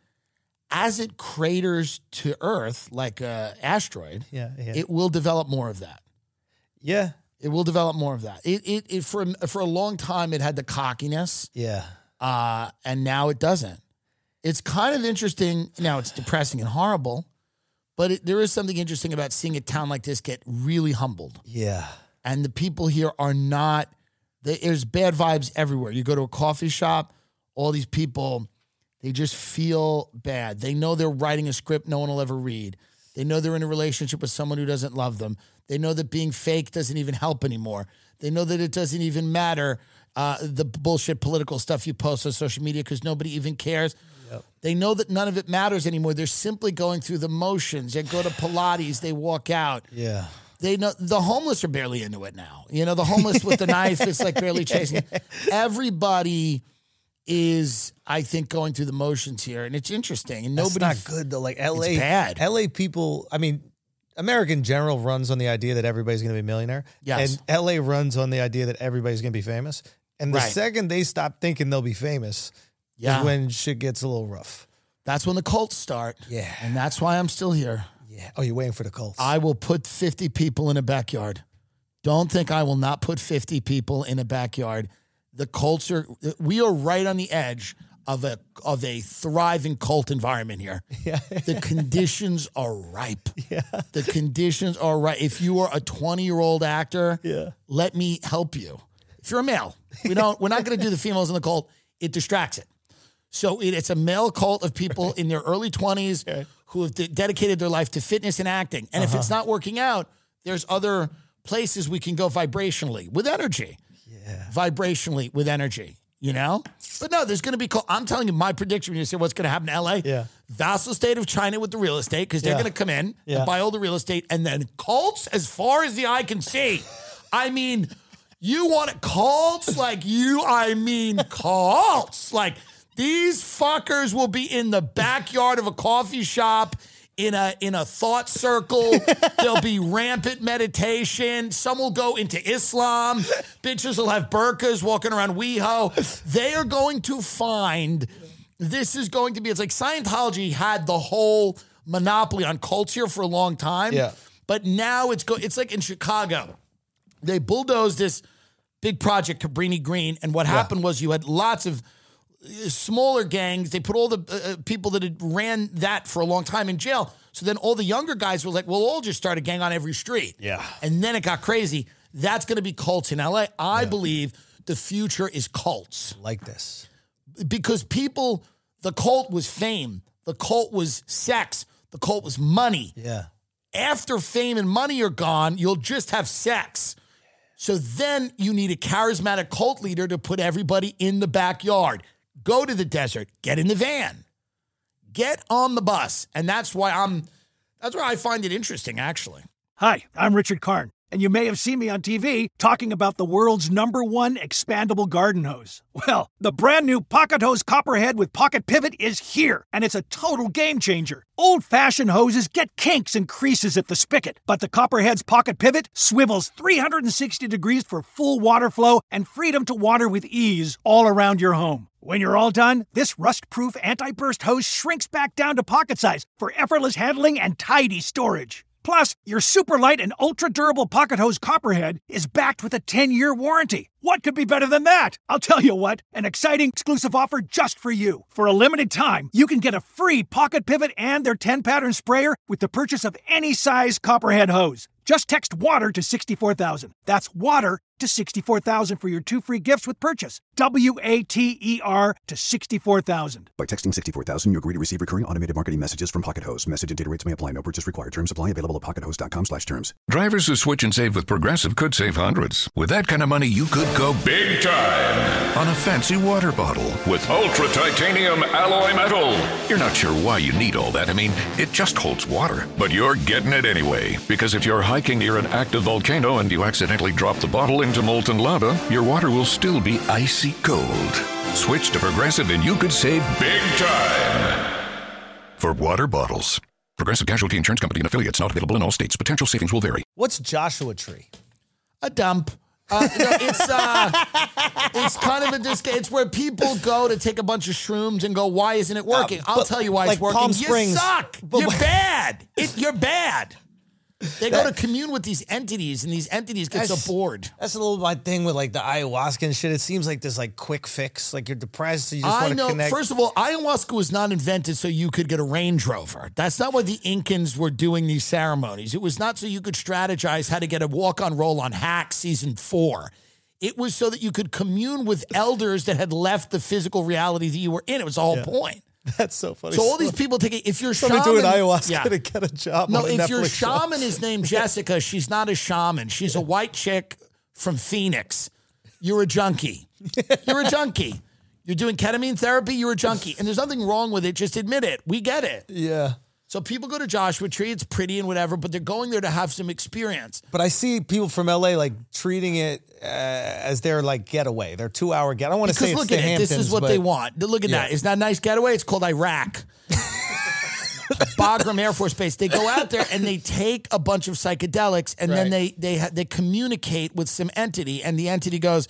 As it craters to Earth like a asteroid, Yeah, yeah. it will develop more of that. Yeah, It will develop more of that. It, it, it for for a long time it had the cockiness, yeah. uh, and now it doesn't. It's kind of interesting. Now it's depressing and horrible, but it, there is something interesting about seeing a town like this get really humbled. Yeah. And the people here are not, they, there's bad vibes everywhere. You go to a coffee shop, all these people, they just feel bad. They know they're writing a script no one will ever read. They know they're in a relationship with someone who doesn't love them. They know that being fake doesn't even help anymore. They know that it doesn't even matter, uh, the bullshit political stuff you post on social media because nobody even cares. Yep. They know that none of it matters anymore. They're simply going through the motions. They go to Pilates, they walk out. Yeah. They know the homeless are barely into it now. You know, the homeless with the knife is like barely chasing it. Everybody is, I think, going through the motions here, and it's interesting. And That's nobody not good though. Like L A, It's bad. L A people. I mean, America in general runs on the idea that everybody's going to be a millionaire. Yes. And L A runs on the idea that everybody's going to be famous. And the Right. second they stop thinking they'll be famous, Yeah. is when shit gets a little rough. That's when the cults start. Yeah. And that's why I'm still here. Yeah. Oh, you're waiting for the cults. I will put fifty people in a backyard. Don't think I will not put fifty people in a backyard. The cults are, we are right on the edge of a of a thriving cult environment here. Yeah. The conditions are ripe. Yeah. The conditions are right. If you are a twenty-year-old actor, Yeah. let me help you. If you're a male, we don't we're not going to do the females in the cult. It distracts it. So it, it's a male cult of people in their early twenties Okay. who have de- dedicated their life to fitness and acting. And Uh-huh. if it's not working out, there's other places we can go vibrationally with energy. Yeah. Vibrationally with energy, you know? But no, there's going to be, cult- I'm telling you my prediction when you say what's going to happen in L A. Yeah. Vassal state of China with the real estate because they're Yeah. going to come in Yeah. and buy all the real estate. And then cults as far as the eye can see. I mean, you want it, cults like you, I mean cults. Like these fuckers will be in the backyard of a coffee shop in a in a thought circle. There'll be rampant meditation. Some will go into Islam. Bitches will have burqas walking around WeHo. They are going to find, this is going to be, it's like Scientology had the whole monopoly on cults here for a long time. Yeah. But now it's go. It's like in Chicago. They bulldozed this big project, Cabrini Green, and what happened was you had lots of uh, smaller gangs. They put all the uh, people that had ran that for a long time in jail. So then all the younger guys were like, well, we'll all just start a gang on every street. Yeah. And then it got crazy. That's going to be cults in L A. I believe the future is cults like this. because people, the cult was fame. The cult was sex. The cult was money. Yeah. After fame and money are gone, you'll just have sex. So then you need a charismatic cult leader to put everybody in the backyard. Go to the desert, get in the van, get on the bus. And that's why I'm, that's why I find it interesting, actually. Hi, I'm Richard Karn. and you may have seen me on T V talking about the world's number one expandable garden hose. Well, the brand new Pocket Hose Copperhead with Pocket Pivot is here, and it's a total game changer. Old-fashioned hoses get kinks and creases at the spigot, but the Copperhead's Pocket Pivot swivels three hundred sixty degrees for full water flow and freedom to water with ease all around your home. When you're all done, this rust-proof anti-burst hose shrinks back down to pocket size for effortless handling and tidy storage. Plus, your super light and ultra-durable Pocket Hose Copperhead is backed with a ten-year warranty. What could be better than that? I'll tell you what, an exciting exclusive offer just for you. For a limited time, you can get a free Pocket Pivot and their ten-pattern sprayer with the purchase of any size Copperhead hose. Just text WATER to sixty-four thousand. That's WATER to sixty-four thousand for your two free gifts with purchase. W A T E R to sixty-four thousand. By texting sixty-four thousand, you agree to receive recurring automated marketing messages from Pocket Hose. Message and data rates may apply. No purchase required. Terms apply. Available at pockethose.com slash terms. Drivers who switch and save with Progressive could save hundreds. With that kind of money, you could go big time on a fancy water bottle with ultra titanium alloy metal. You're not sure why you need all that. I mean, it just holds water. But you're getting it anyway, because if you're hiking near an active volcano and you accidentally drop the bottle into molten lava, your water will still be icy cold. Switch to Progressive and you could save big time. For water bottles. Progressive Casualty Insurance Company and affiliates, not available in all states. Potential savings will vary. What's Joshua Tree? A dump. Uh, no, it's uh, it's kind of a disc. It's where people go to take a bunch of shrooms and go, "Why isn't it working?" Uh, I'll tell you why like it's working. Palm You Springs, suck. but- You're bad. It, you're bad. They That- go to commune with these entities, and these entities get so That's- bored. That's a little my thing with like the ayahuasca and shit. It seems like this like quick fix. Like you're depressed, so you just I want to know. connect. First of all, ayahuasca was not invented so you could get a Range Rover. That's not why the Incans were doing these ceremonies. It was not so you could strategize how to get a walk-on roll on Hack season four. It was so that you could commune with elders that had left the physical reality that you were in. It was the whole point. That's so funny. So all these people take it. If you're Somebody shaman, doing ayahuasca yeah. to get a job. No, on a if Netflix your show. shaman is named Jessica, she's not a shaman. She's a white chick from Phoenix. You're a junkie. You're a junkie. You're doing ketamine therapy. You're a junkie, and there's nothing wrong with it. Just admit it. We get it. Yeah. So people go to Joshua Tree. It's pretty and whatever, but they're going there to have some experience. But I see people from L A like treating it uh, as their like getaway, their two hour get. I don't want to Because say it's look the at it. Hamptons, This is what but they want. Look at Yeah. that. Isn't that a nice getaway? It's called Iraq. Bagram Air Force Base. They go out there and they take a bunch of psychedelics, and then they Right. they ha- they communicate with some entity, and the entity goes.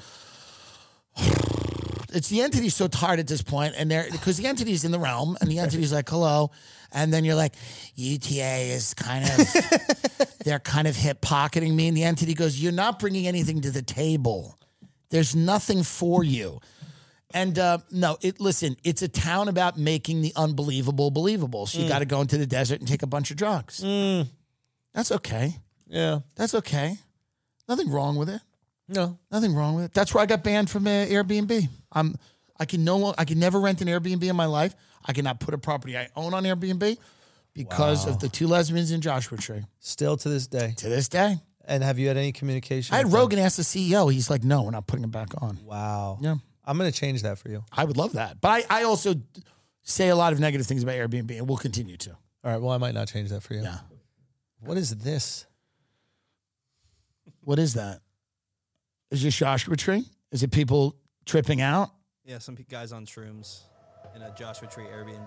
It's the entity's so tired at this point, and they're because the entity's in the realm, and the entity's like, hello. And then you're like, U T A is kind of, they're kind of hip pocketing me. And the entity goes, you're not bringing anything to the table. There's nothing for you. And uh, no, it listen, it's a town about making the unbelievable believable. So you Mm. got to go into the desert and take a bunch of drugs. Mm. That's okay. Yeah. That's okay. Nothing wrong with it. No. Nothing wrong with it. That's where I got banned from uh, Airbnb. I'm, I can no, lo- I can never rent an Airbnb in my life. I cannot put a property I own on Airbnb because Wow. of the two lesbians in Joshua Tree. Still to this day. To this day. And have you had any communication? I had with them? Rogan ask the C E O. He's like, no, we're not putting it back on. Wow. Yeah. I'm going to change that for you. I would love that. But I, I also say a lot of negative things about Airbnb, and we'll continue to. All right. Well, I might not change that for you. Yeah. What is this? What is that? Is this Joshua Tree? Is it people tripping out? Yeah, some pe- guys on shrooms in a Joshua Tree Airbnb.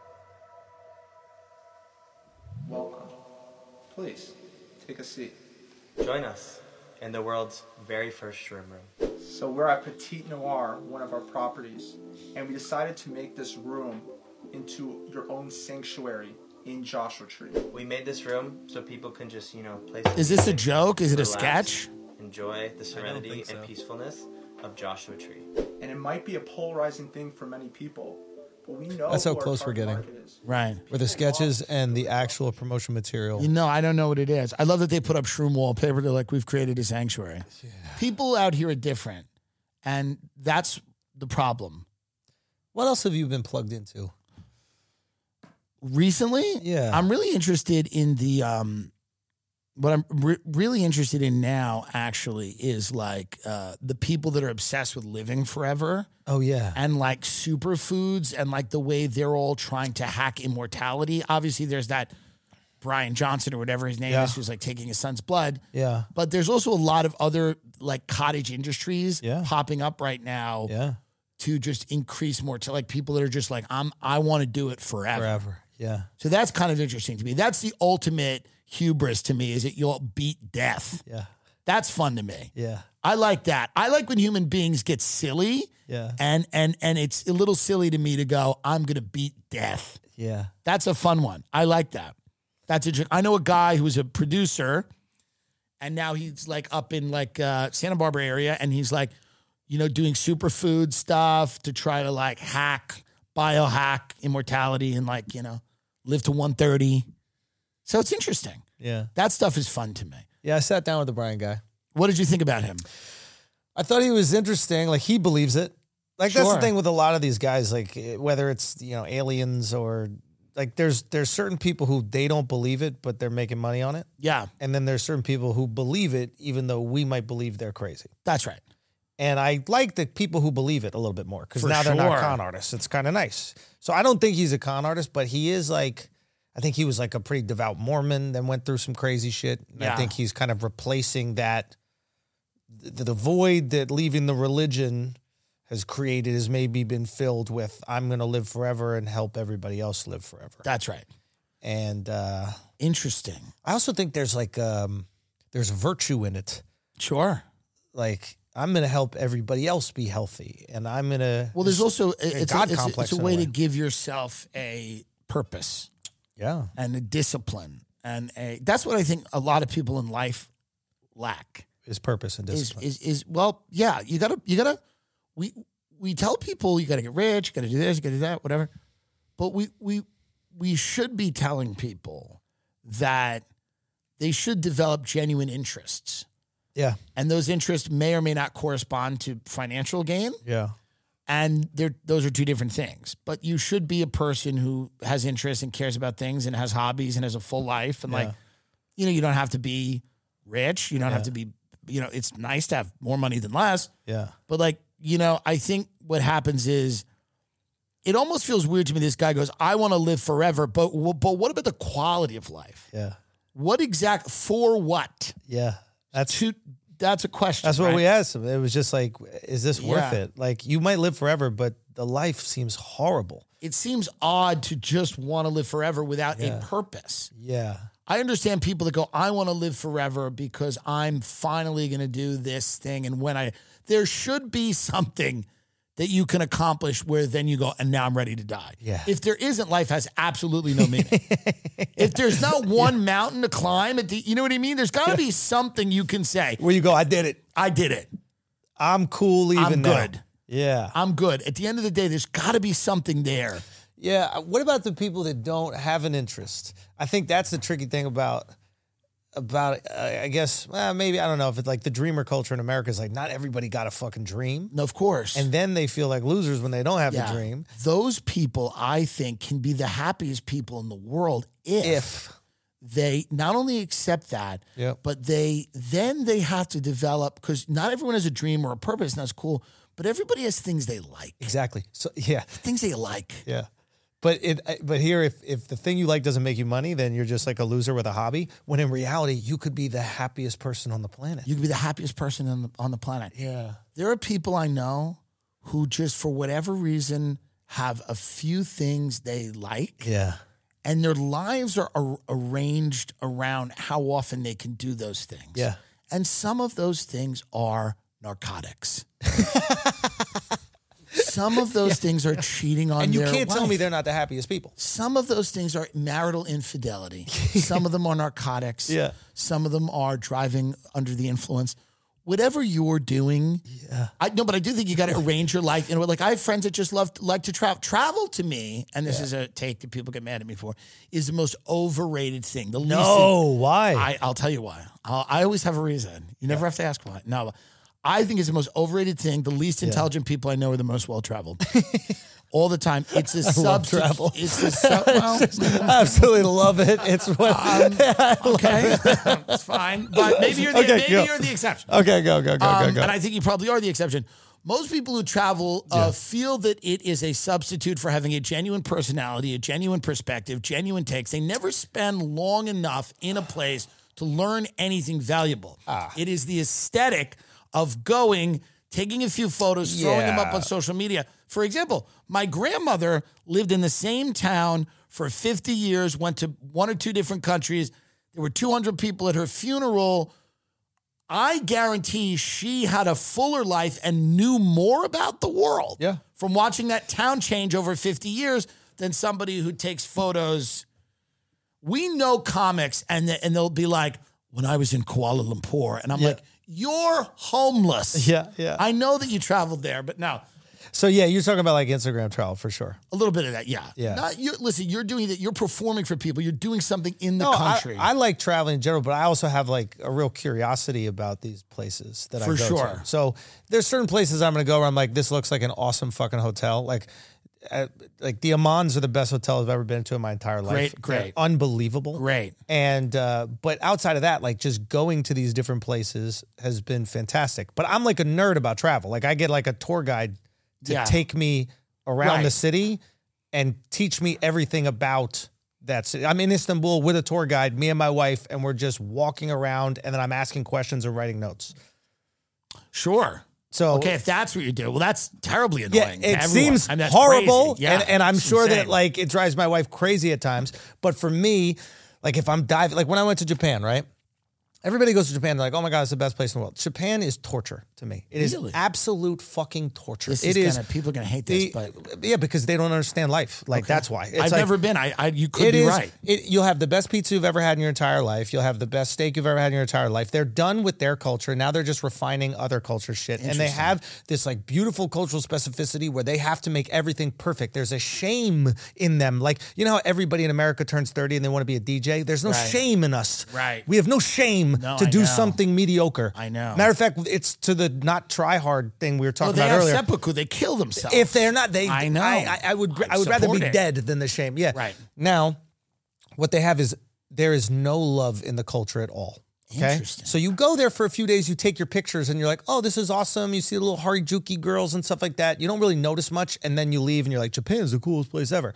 Welcome. Please, take a seat. Join us in the world's very first shroom room. So we're at Petite Noir, one of our properties, and we decided to make this room into your own sanctuary in Joshua Tree. We made this room so people can just, you know, play. Is this a joke? Is it a relax, sketch? Enjoy the serenity think so. and peacefulness of Joshua Tree. And it might be a polarizing thing for many people, but we know That's how who our close we're target getting. market is. Right. With the sketches and the actual promotion material. You know, I don't know what it is. I love that they put up shroom wallpaper. They're like, we've created a sanctuary. Yeah. People out here are different, and that's the problem. What else have you been plugged into? Recently, Yeah. I'm really interested in the um, what I'm re- really interested in now. Actually, is like uh, the people that are obsessed with living forever. Oh, yeah. And like superfoods and like the way they're all trying to hack immortality. Obviously, there's that Brian Johnson or whatever his name Yeah. is, who's like taking his son's blood. Yeah. But there's also a lot of other like cottage industries Yeah. popping up right now Yeah. to just increase more to like people that are just like, I'm, I want to do it forever. Forever. Yeah. So that's kind of interesting to me. That's the ultimate hubris to me, is that you'll beat death. Yeah. That's fun to me. Yeah. I like that. I like when human beings get silly. Yeah. And and and it's a little silly to me to go, I'm gonna beat death. Yeah. That's a fun one. I like that. That's interesting. I know a guy who's a producer, and now he's like up in like uh, Santa Barbara area, and he's like, you know, doing superfood stuff to try to like hack, biohack immortality and like, you know, live to one thirty. So it's interesting. Yeah. That stuff is fun to me. Yeah. I sat down with the Brian guy. What did you think about him? I thought he was interesting. Like, he believes it. Like, that's Sure. the thing with a lot of these guys, like, whether it's, you know, aliens or, like, there's there's certain people who they don't believe it, but they're making money on it. Yeah. And then there's certain people who believe it, even though we might believe they're crazy. That's right. And I like the people who believe it a little bit more, because For now they're sure. not con artists. It's kind of nice. So I don't think he's a con artist, but he is like, I think he was like a pretty devout Mormon, then went through some crazy shit. And Yeah. I think he's kind of replacing that, the, the void that leaving the religion has created has maybe been filled with, I'm going to live forever and help everybody else live forever. That's right. And uh, Interesting. I also think there's like, um, there's virtue in it. Sure. Like, I'm going to help everybody else be healthy. And I'm going to. Well, there's also, it's a, God it's, a, complex it's a in a way way. to give yourself a purpose Yeah. and a discipline. And a, that's what I think a lot of people in life lack. Is purpose and Is, discipline. is, is, well, yeah, you gotta, you gotta, we, we tell people you gotta get rich, you gotta do this, you gotta do that, whatever. But we, we, we should be telling people that they should develop genuine interests. Yeah. And those interests may or may not correspond to financial gain. Yeah. And they're, those are two different things. But you should be a person who has interests and cares about things and has hobbies and has a full life. And Yeah. like, you know, you don't have to be rich. You don't Yeah. have to be, you know, it's nice to have more money than less. Yeah. But like, you know, I think what happens is it almost feels weird to me. This guy goes, I want to live forever. But, but what about the quality of life? Yeah. What exact, for what? Yeah. That's To, that's a question. that's what right? we asked him. It was just like, is this worth Yeah. it? Like, you might live forever, but the life seems horrible. It seems odd to just want to live forever without Yeah. a purpose. Yeah. I understand people that go, I want to live forever because I'm finally going to do this thing. And when I, there should be something that you can accomplish where then you go, and now I'm ready to die. Yeah. If there isn't, life has absolutely no meaning. If there's not one mountain to climb, at the, you know what I mean? There's got to be something you can say, Where you go, I did it. I did it. I'm cool leaving I'm now. good. Yeah. I'm good. At the end of the day, there's got to be something there. Yeah. What about the people that don't have an interest? I think that's the tricky thing about, about uh, I guess, well, maybe, I don't know if it's like the dreamer culture in America is like, not everybody got a fucking dream. No, of course. And then they feel like losers when they don't have Yeah. the dream. Those people, I think, can be the happiest people in the world if, If. they not only accept that, Yep. but they then they have to develop, because not everyone has a dream or a purpose, and that's cool, but everybody has things they like. Exactly. So, yeah. Things they like. Yeah. But it, but here, if, if the thing you like doesn't make you money, then you're just like a loser with a hobby. When in reality, you could be the happiest person on the planet. You could be the happiest person on the, on the planet. Yeah. There are people I know who just, for whatever reason, have a few things they like. Yeah. And their lives are ar- arranged around how often they can do those things. Yeah. And some of those things are narcotics. Some of those things are cheating on And you their can't tell wife. me they're not the happiest people. Some of those things are marital infidelity. Some of them are narcotics. Yeah. Some of them are driving under the influence. Whatever you're doing, Yeah. I no, but I do think you got to arrange your life. You know, like I have friends that just love like to travel. Travel to me, and this is a take that people get mad at me for, is the most overrated thing. The least No, why? I, I'll tell you why. I'll, I always have a reason. You never have to ask why. No, I think it's the most overrated thing. The least intelligent people I know are the most well traveled. All the time. It's a love substitute. travel. It's a sub. Well, I absolutely love it. It's what. um, okay, that's fine. But maybe you're the Okay, maybe go. you're the exception. Okay, go, go, go, Um, go, go. And I think you probably are the exception. Most people who travel uh, feel that it is a substitute for having a genuine personality, a genuine perspective, genuine takes. They never spend long enough in a place to learn anything valuable. Ah. It is the aesthetic of going, taking a few photos, throwing Yeah. them up on social media. For example, my grandmother lived in the same town for fifty years, went to one or two different countries. There were two hundred people at her funeral. I guarantee she had a fuller life and knew more about the world Yeah. from watching that town change over fifty years than somebody who takes photos. We know comics, and, the, and they'll be like, when I was in Kuala Lumpur, and I'm Yeah. like, you're homeless. Yeah, yeah. I know that you traveled there, but no. So yeah, you're talking about like Instagram travel for sure. A little bit of that, yeah. Yeah. Not, you're, listen, you're doing that. You're performing for people. You're doing something in the No, country. I, I like traveling in general, but I also have like a real curiosity about these places that I For go sure. to. So there's certain places I'm going to go where I'm like, this looks like an awesome fucking hotel. Like, uh, like the Amans are the best hotel I've ever been to in my entire life. Great, They're great. unbelievable. Great. And uh, but outside of that, like just going to these different places has been fantastic. But I'm like a nerd about travel. Like I get like a tour guide to Yeah. take me around Right. the city and teach me everything about that city. I'm in Istanbul with a tour guide, me and my wife, and we're just walking around, and then I'm asking questions or writing notes. Sure. So Okay, if that's what you do, well, that's terribly yeah, annoying. to it everyone. seems I mean, that's horrible, crazy. Yeah, and, and I'm it's sure that insane. like it drives my wife crazy at times. But for me, like if I'm diving, like when I went to Japan, right? Everybody goes to Japan, they're like, oh my God, it's the best place in the world. Japan is torture to me. It is Really? absolute fucking torture. This It is is gonna, people are going to hate this, the- but yeah, because they don't understand life. Like that's why. It's I've like- never been. I, I you could It be is- right. It, you'll have the best pizza you've ever had in your entire life. You'll have the best steak you've ever had in your entire life. They're done with their culture. Now they're just refining other culture shit. And they Interesting. have this like beautiful cultural specificity where they have to make everything perfect. There's a shame in them. Like, you know how everybody in America turns thirty and they want to be a D J? There's no Right. shame in us. Right. We have no shame No, to I do know. something mediocre. I know. Matter of fact, it's to the not try hard thing we were Well, talking they about have earlier. seppuku. They kill themselves. If they're not, they. I know. I, I, I would. I I would rather be support it. dead than the shame. Yeah. Right. Now, what they have is there is no love in the culture at all. Okay. Interesting. So you go there for a few days, you take your pictures, and you're like, "Oh, this is awesome." You see the little Harajuku girls and stuff like that. You don't really notice much, and then you leave, and you're like, "Japan's the coolest place ever."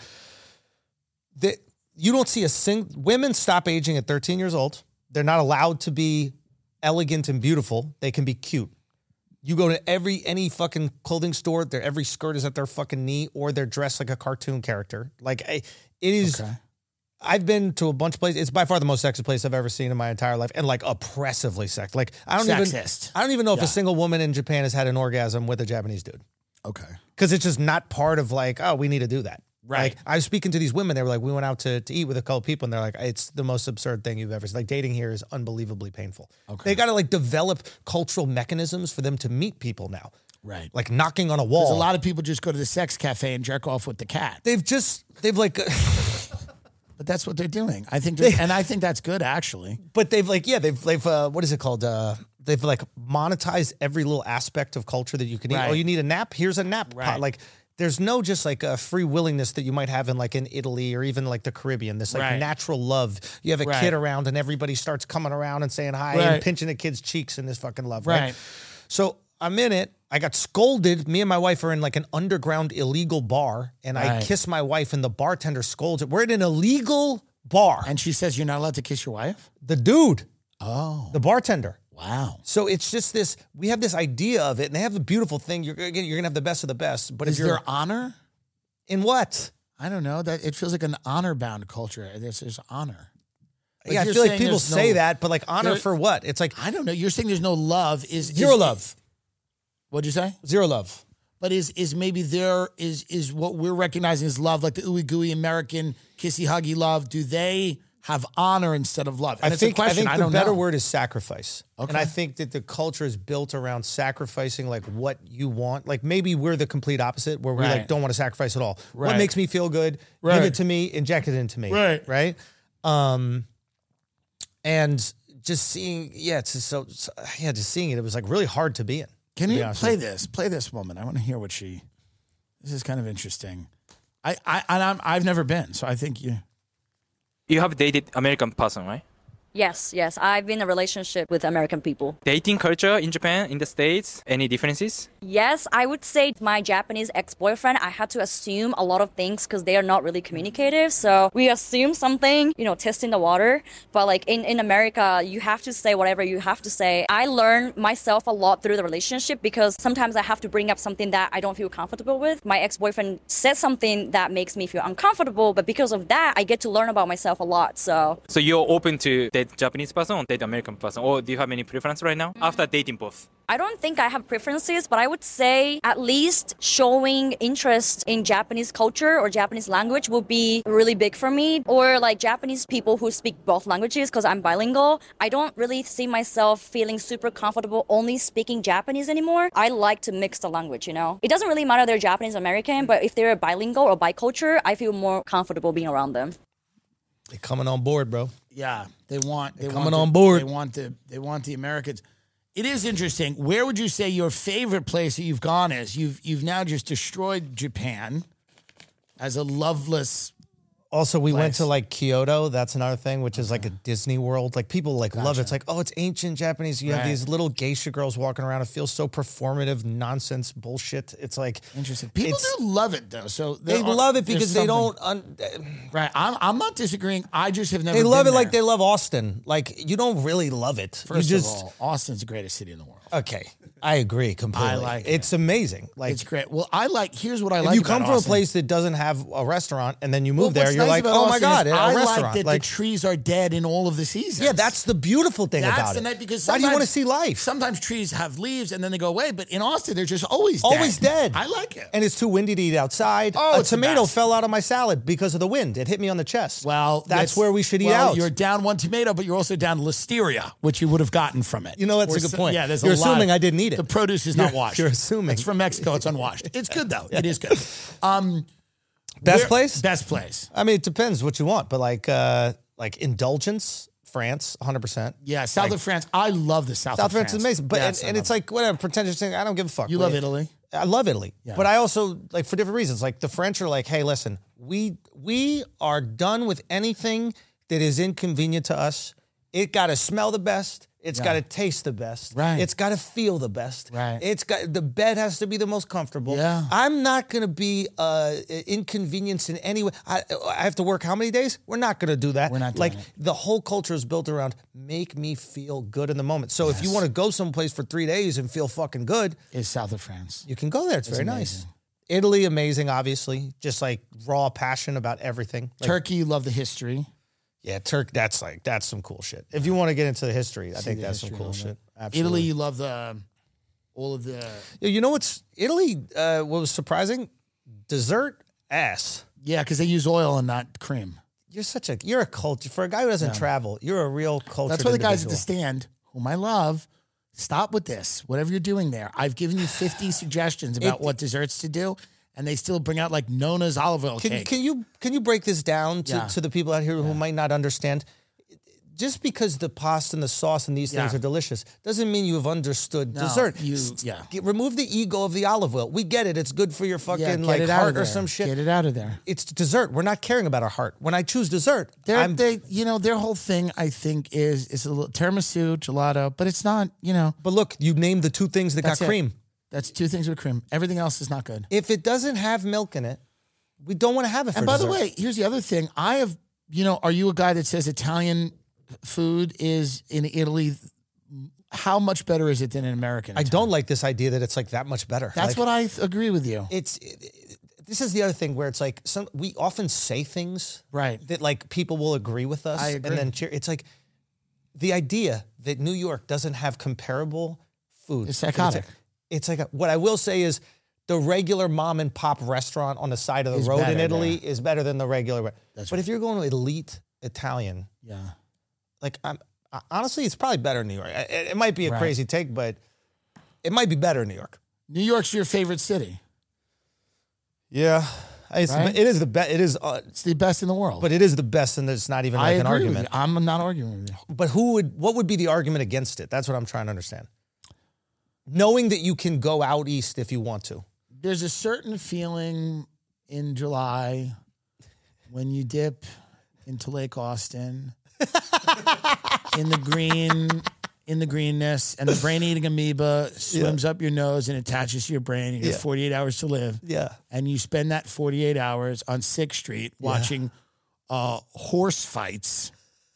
The, you don't see a sing. Women stop aging at thirteen years old. They're not allowed to be elegant and beautiful. They can be cute. You go to every any fucking clothing store, their every skirt is at their fucking knee, or they're dressed like a cartoon character. Like I, it is. Okay. I've been to a bunch of places. It's by far the most sexy place I've ever seen in my entire life, and like oppressively sexy. Like I don't Sexist. even. I don't even know if Yeah. a single woman in Japan has had an orgasm with a Japanese dude Okay. because it's just not part of like, oh, we need to do that. Right. Like I was speaking to these women. They were like, we went out to, to eat with a couple people, and they're like, it's the most absurd thing you've ever seen. Like dating here is unbelievably painful. Okay. They got to like develop cultural mechanisms for them to meet people now. Right. Like knocking on a Because wall. a lot of people just go to the sex cafe and jerk off with the cat. They've just they've like, But that's what they're doing. I think, they're- and I think that's good, actually. but they've like yeah they've they've uh, what is it called? Uh, they've like monetized every little aspect of culture that you can eat. Right. Oh, you need a nap? Here's a nap Right. pot. Like. There's no just like a free willingness that you might have in like in Italy or even like the Caribbean. This like Right. natural love. You have a Right. kid around and everybody starts coming around and saying hi Right. and pinching the kid's cheeks in this fucking love. Right. Right. So I'm in it. I got scolded. Me and my wife are in like an underground illegal bar, and I Right. kiss my wife, and the bartender scolds it. We're in an illegal bar. And she says you're not allowed to kiss your wife? The dude, Oh. the bartender. Wow. So it's just this. We have this idea of it, and they have the beautiful thing. You're gonna you're gonna have the best of the best. But Is if you're there honor? in what? I don't know. That it feels like an honor-bound culture. There's, there's honor. But yeah, I you're feel like saying people there's say no- that, but like honor there- for what? It's like I don't know. You're saying there's no love. Is zero is- love, What'd you say? zero love. But is is maybe there is is what we're recognizing as love, like the ooey gooey American kissy huggy love? Do they have honor instead of love? And I it's think a I question. think I the don't better know. word is sacrifice. Okay. And I think that the culture is built around sacrificing like what you want. Like maybe we're the complete opposite where we Right. like don't want to sacrifice at all. What Right. makes me feel good, Right. give it to me, inject it into me. Right. Right? Um and just seeing yeah, it's just so, so yeah, just seeing it, it was like really hard to be in. Can to be you honest play with you. this? Play this woman. I want to hear what she. This is kind of interesting. I I and I'm, I've never been, so I think you. You have dated American person, right? Yes, yes. I've been in a relationship with American people. Dating culture in Japan, in the States, any differences? Yes, I would say my Japanese ex-boyfriend, I had to assume a lot of things because they are not really communicative. So we assume something, you know, testing the water. But like in, in America, you have to say whatever you have to say. I learned myself a lot through the relationship because sometimes I have to bring up something that I don't feel comfortable with. My ex-boyfriend said something that makes me feel uncomfortable, but because of that, I get to learn about myself a lot. So, so you're open to date Japanese person or date American person? Or do you have any preference right now after dating both? I don't think I have preferences, but I would say at least showing interest in Japanese culture or Japanese language will be really big for me. Or like Japanese people who speak both languages because I'm bilingual. I don't really see myself feeling super comfortable only speaking Japanese anymore. I like to mix the language, you know. It doesn't really matter they're Japanese or American, but if they're bilingual or bicultural, I feel more comfortable being around them. They're coming on board, bro. Yeah, they want. They They're coming want on the, board. They want the. They want the Americans. It is interesting. Where would you say your favorite place that you've gone is? You've you've now just destroyed Japan as a loveless. Also, we place. went to like Kyoto. That's another thing, which is like a Disney World. Like people like love it. Gotcha. It's like, oh, it's ancient Japanese. You have Right. these little geisha girls walking around. It feels so performative, nonsense bullshit. It's like Interesting. People it's- do love it though. So They there are- love it there's because they something- don't. Un- Right. I'm. I'm not disagreeing. I just have never. they love been it like there. they love Austin. Like you don't really love it. First you just of all, Austin's the greatest city in the world. okay. I agree completely. I like it. It's amazing. Like It's great. Well, I like. Here's what I if like. you about come from Austin. a place that doesn't have a restaurant and then you move Well, there, what's you're nice like, about oh my Austin god, is a I restaurant. like that like the trees are dead in all of the seasons. yeah, that's the beautiful thing That's about the it. night because Why do you want to sometimes- see life? Sometimes trees have leaves and then they go away, but in Austin they're just always dead. Always dead. I like it. And it's too windy to eat outside. Oh, a it's the tomato best. fell out of my salad because of the wind. It hit me on the chest. Well, that's where we should eat well, out. You're down one tomato, but you're also down listeria, which you would have gotten from it. You know, that's Or a good so- point. Yeah, there's You're a lot. assuming I didn't eat it. The produce is not You're- washed. you're assuming. It's from Mexico. It's unwashed. It's good though. It is good. Um, Best where- place? Best place. I mean, it depends what you want, but like, uh, like indulgence, France, one hundred percent. Yeah, south Like, of France. I love the south. South of France France is amazing, but Yes, and, I and love it's like whatever pretentious thing. I don't give a fuck. You love Like, Italy? I love Italy, Yeah. but I also like for different reasons. Like the French are like, hey, listen, we we are done with anything that is inconvenient to us. It got to smell the best. It's Yeah. got to taste the best. Right. It's got to feel the best. Right. It's got the bed has to be the most comfortable. Yeah. I'm not going to be uh, inconvenienced in any way. I, I have to work how many days? We're not going to do that. We're not doing like it. the whole culture is built around make me feel good in the moment. So if you Yes. want to go someplace for three days and feel fucking good, Is south of France. you can go there. It's, It's very amazing. nice. Italy, amazing, obviously. Just like raw passion about everything. Like, Turkey, you love the history. yeah, Turk. That's like that's some cool shit. If you want to get into the history, I See think the that's some history cool a little shit. bit. Absolutely. Italy, you love the all of the Yeah, you know what's Italy? Uh, what was surprising? Dessert ass. yeah, because they use oil and not cream. You're such a you're a culture for a guy who doesn't travel. You're a real culture. That's why the guys at the stand, whom I love, stop with this. Whatever you're doing there, I've given you fifty suggestions about It- what desserts to do, and they still bring out like Nona's olive oil Can, cake. can you can you break this down to, Yeah. to the people out here who might not understand? Just because the pasta and the sauce and these things Yeah. are delicious doesn't mean you've understood No, dessert. you- S- yeah. get- remove the ego of the olive oil. We get it. It's good for your fucking yeah, get like it out heart of there. or some shit. Get it out of there. It's dessert. We're not caring about our heart. When I choose dessert, They're, I'm, they, you know, their whole thing, I think, is is a little tiramisu, gelato, but it's not, you know, but look, you named the two things that That's got it. cream. that's two things with cream. Everything else is not good. If it doesn't have milk in it, we don't want to have it for And by dessert. the way, here's the other thing. I have, you know, are you a guy that says Italian food is in Italy? How much better is it than in American? I don't like this idea that it's like that much better. That's Like, what I th- agree with you. it's it, it- this is the other thing where it's like some we often say things Right. that like people will agree with us I and agree. then cheer. It's like the idea that New York doesn't have comparable food. It's psychotic. It's like, it's like a, what I will say is the regular mom and pop restaurant on the side of the Is road in better Italy there. is better than the regular. re- That's but if you're going to elite Italian, Yeah. like I'm I- honestly, it's probably better in New York. It, it might be a Right. crazy take, but it might be better in New York. New York's your favorite city. Yeah, it's, Right? it is the best. It is, uh, It's the best in the world. but it is the best, and there's not even I like an agree with argument. you. I'm not arguing with you. But who would? What would be the argument against it? That's what I'm trying to understand. Knowing that you can go out east if you want to. There's a certain feeling in July when you dip into Lake Austin in the green, in the greenness, and the brain-eating amoeba swims yeah. up your nose and attaches to your brain. You get yeah. forty-eight hours to live. Yeah. And you spend that forty-eight hours on sixth Street watching yeah. uh, horse fights.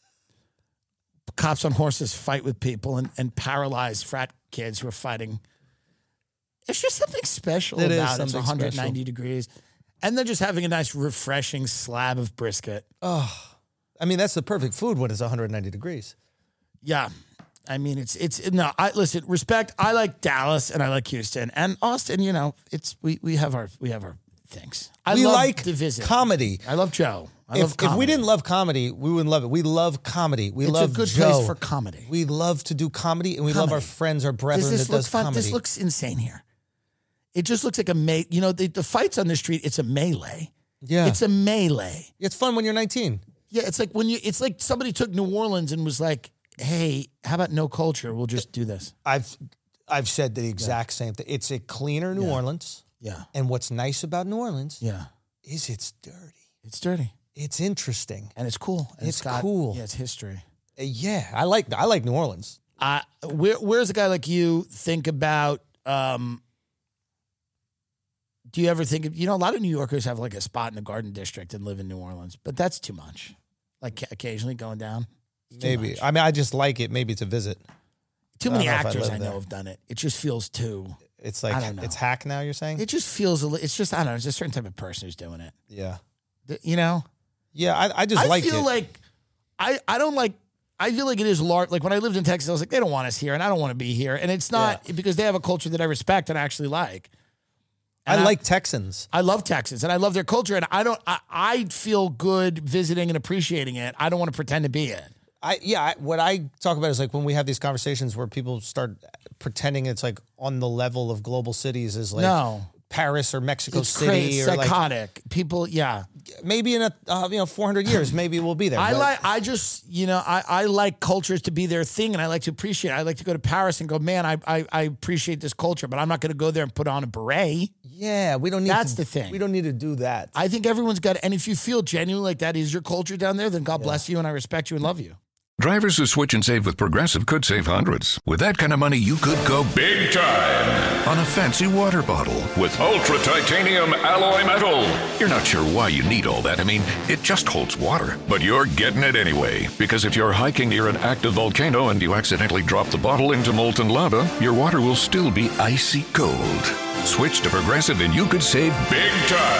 Cops on horses fight with people and, and paralyzed frat kids who are fighting. It's just something special it about it. It's one hundred ninety special. degrees. And then just having a nice, refreshing slab of brisket. Oh, I mean, that's the perfect food when it's one hundred ninety degrees. Yeah. I mean, it's, it's, no, I listen, respect. I like Dallas and I like Houston and Austin, you know, it's, we, we have our, we have our things. I we love like to visit. comedy. I love Joe. I if, love comedy. if we didn't love comedy, we wouldn't love it. We love comedy. We it's love a good Joe. place for comedy. We love to do comedy and we comedy. love our friends, our brethren does this that look does fun? comedy. This looks insane here. It just looks like a me. You know, the, the fights on the street, it's a melee. Yeah. It's a melee. It's fun when you're nineteen. Yeah, it's like when you, it's like somebody took New Orleans and was like, hey, how about no culture? We'll just do this. I've I've said the exact yeah. same thing. It's a cleaner New yeah. Orleans. Yeah. And what's nice about New Orleans yeah. is it's dirty. It's dirty. It's interesting. And it's cool. And it's it's got, cool. Yeah, it's history. Uh, yeah, I like I like New Orleans. Uh, where, where's a guy like you think about, um, do you ever think of, you know, a lot of New Yorkers have like a spot in the Garden District and live in New Orleans, but that's too much. Like occasionally going down. Maybe. Much. I mean, I just like it maybe to visit. Too many I actors I, I know there. have done it. It just feels too. It's like, I don't know. It's hack now, you're saying? It just feels, a li- it's just, I don't know, it's a certain type of person who's doing it. Yeah. The, you know? Yeah, I, I just I like feel it. like, I, I don't like, I feel like it is large. Like when I lived in Texas, I was like, they don't want us here and I don't want to be here. And it's not yeah. because they have a culture that I respect and actually like. And I I like Texans. I love Texans and I love their culture. And I don't, I, I feel good visiting and appreciating it. I don't want to pretend to be it. I yeah, I, what I talk about is like when we have these conversations where people start pretending it's like on the level of global cities is like no. Paris or Mexico it's City crazy, or psychotic. Like, people, yeah. Maybe in a uh, you know four hundred years, maybe we'll be there. I but. like. I just you know I, I like cultures to be their thing, and I like to appreciate it. I like to go to Paris and go, man, I I, I appreciate this culture, but I'm not going to go there and put on a beret. Yeah, we don't need. That's to, the thing. We don't need to do that. I think everyone's got. And if you feel genuine like that is your culture down there, then God yeah. bless you, and I respect you and love you. Drivers who switch and save with Progressive could save hundreds. With that kind of money, you could go big time on a fancy water bottle with ultra titanium alloy metal. You're not sure why you need all that. I mean, it just holds water. But you're getting it anyway. Because if you're hiking near an active volcano and you accidentally drop the bottle into molten lava, your water will still be icy cold. Switch to Progressive and you could save big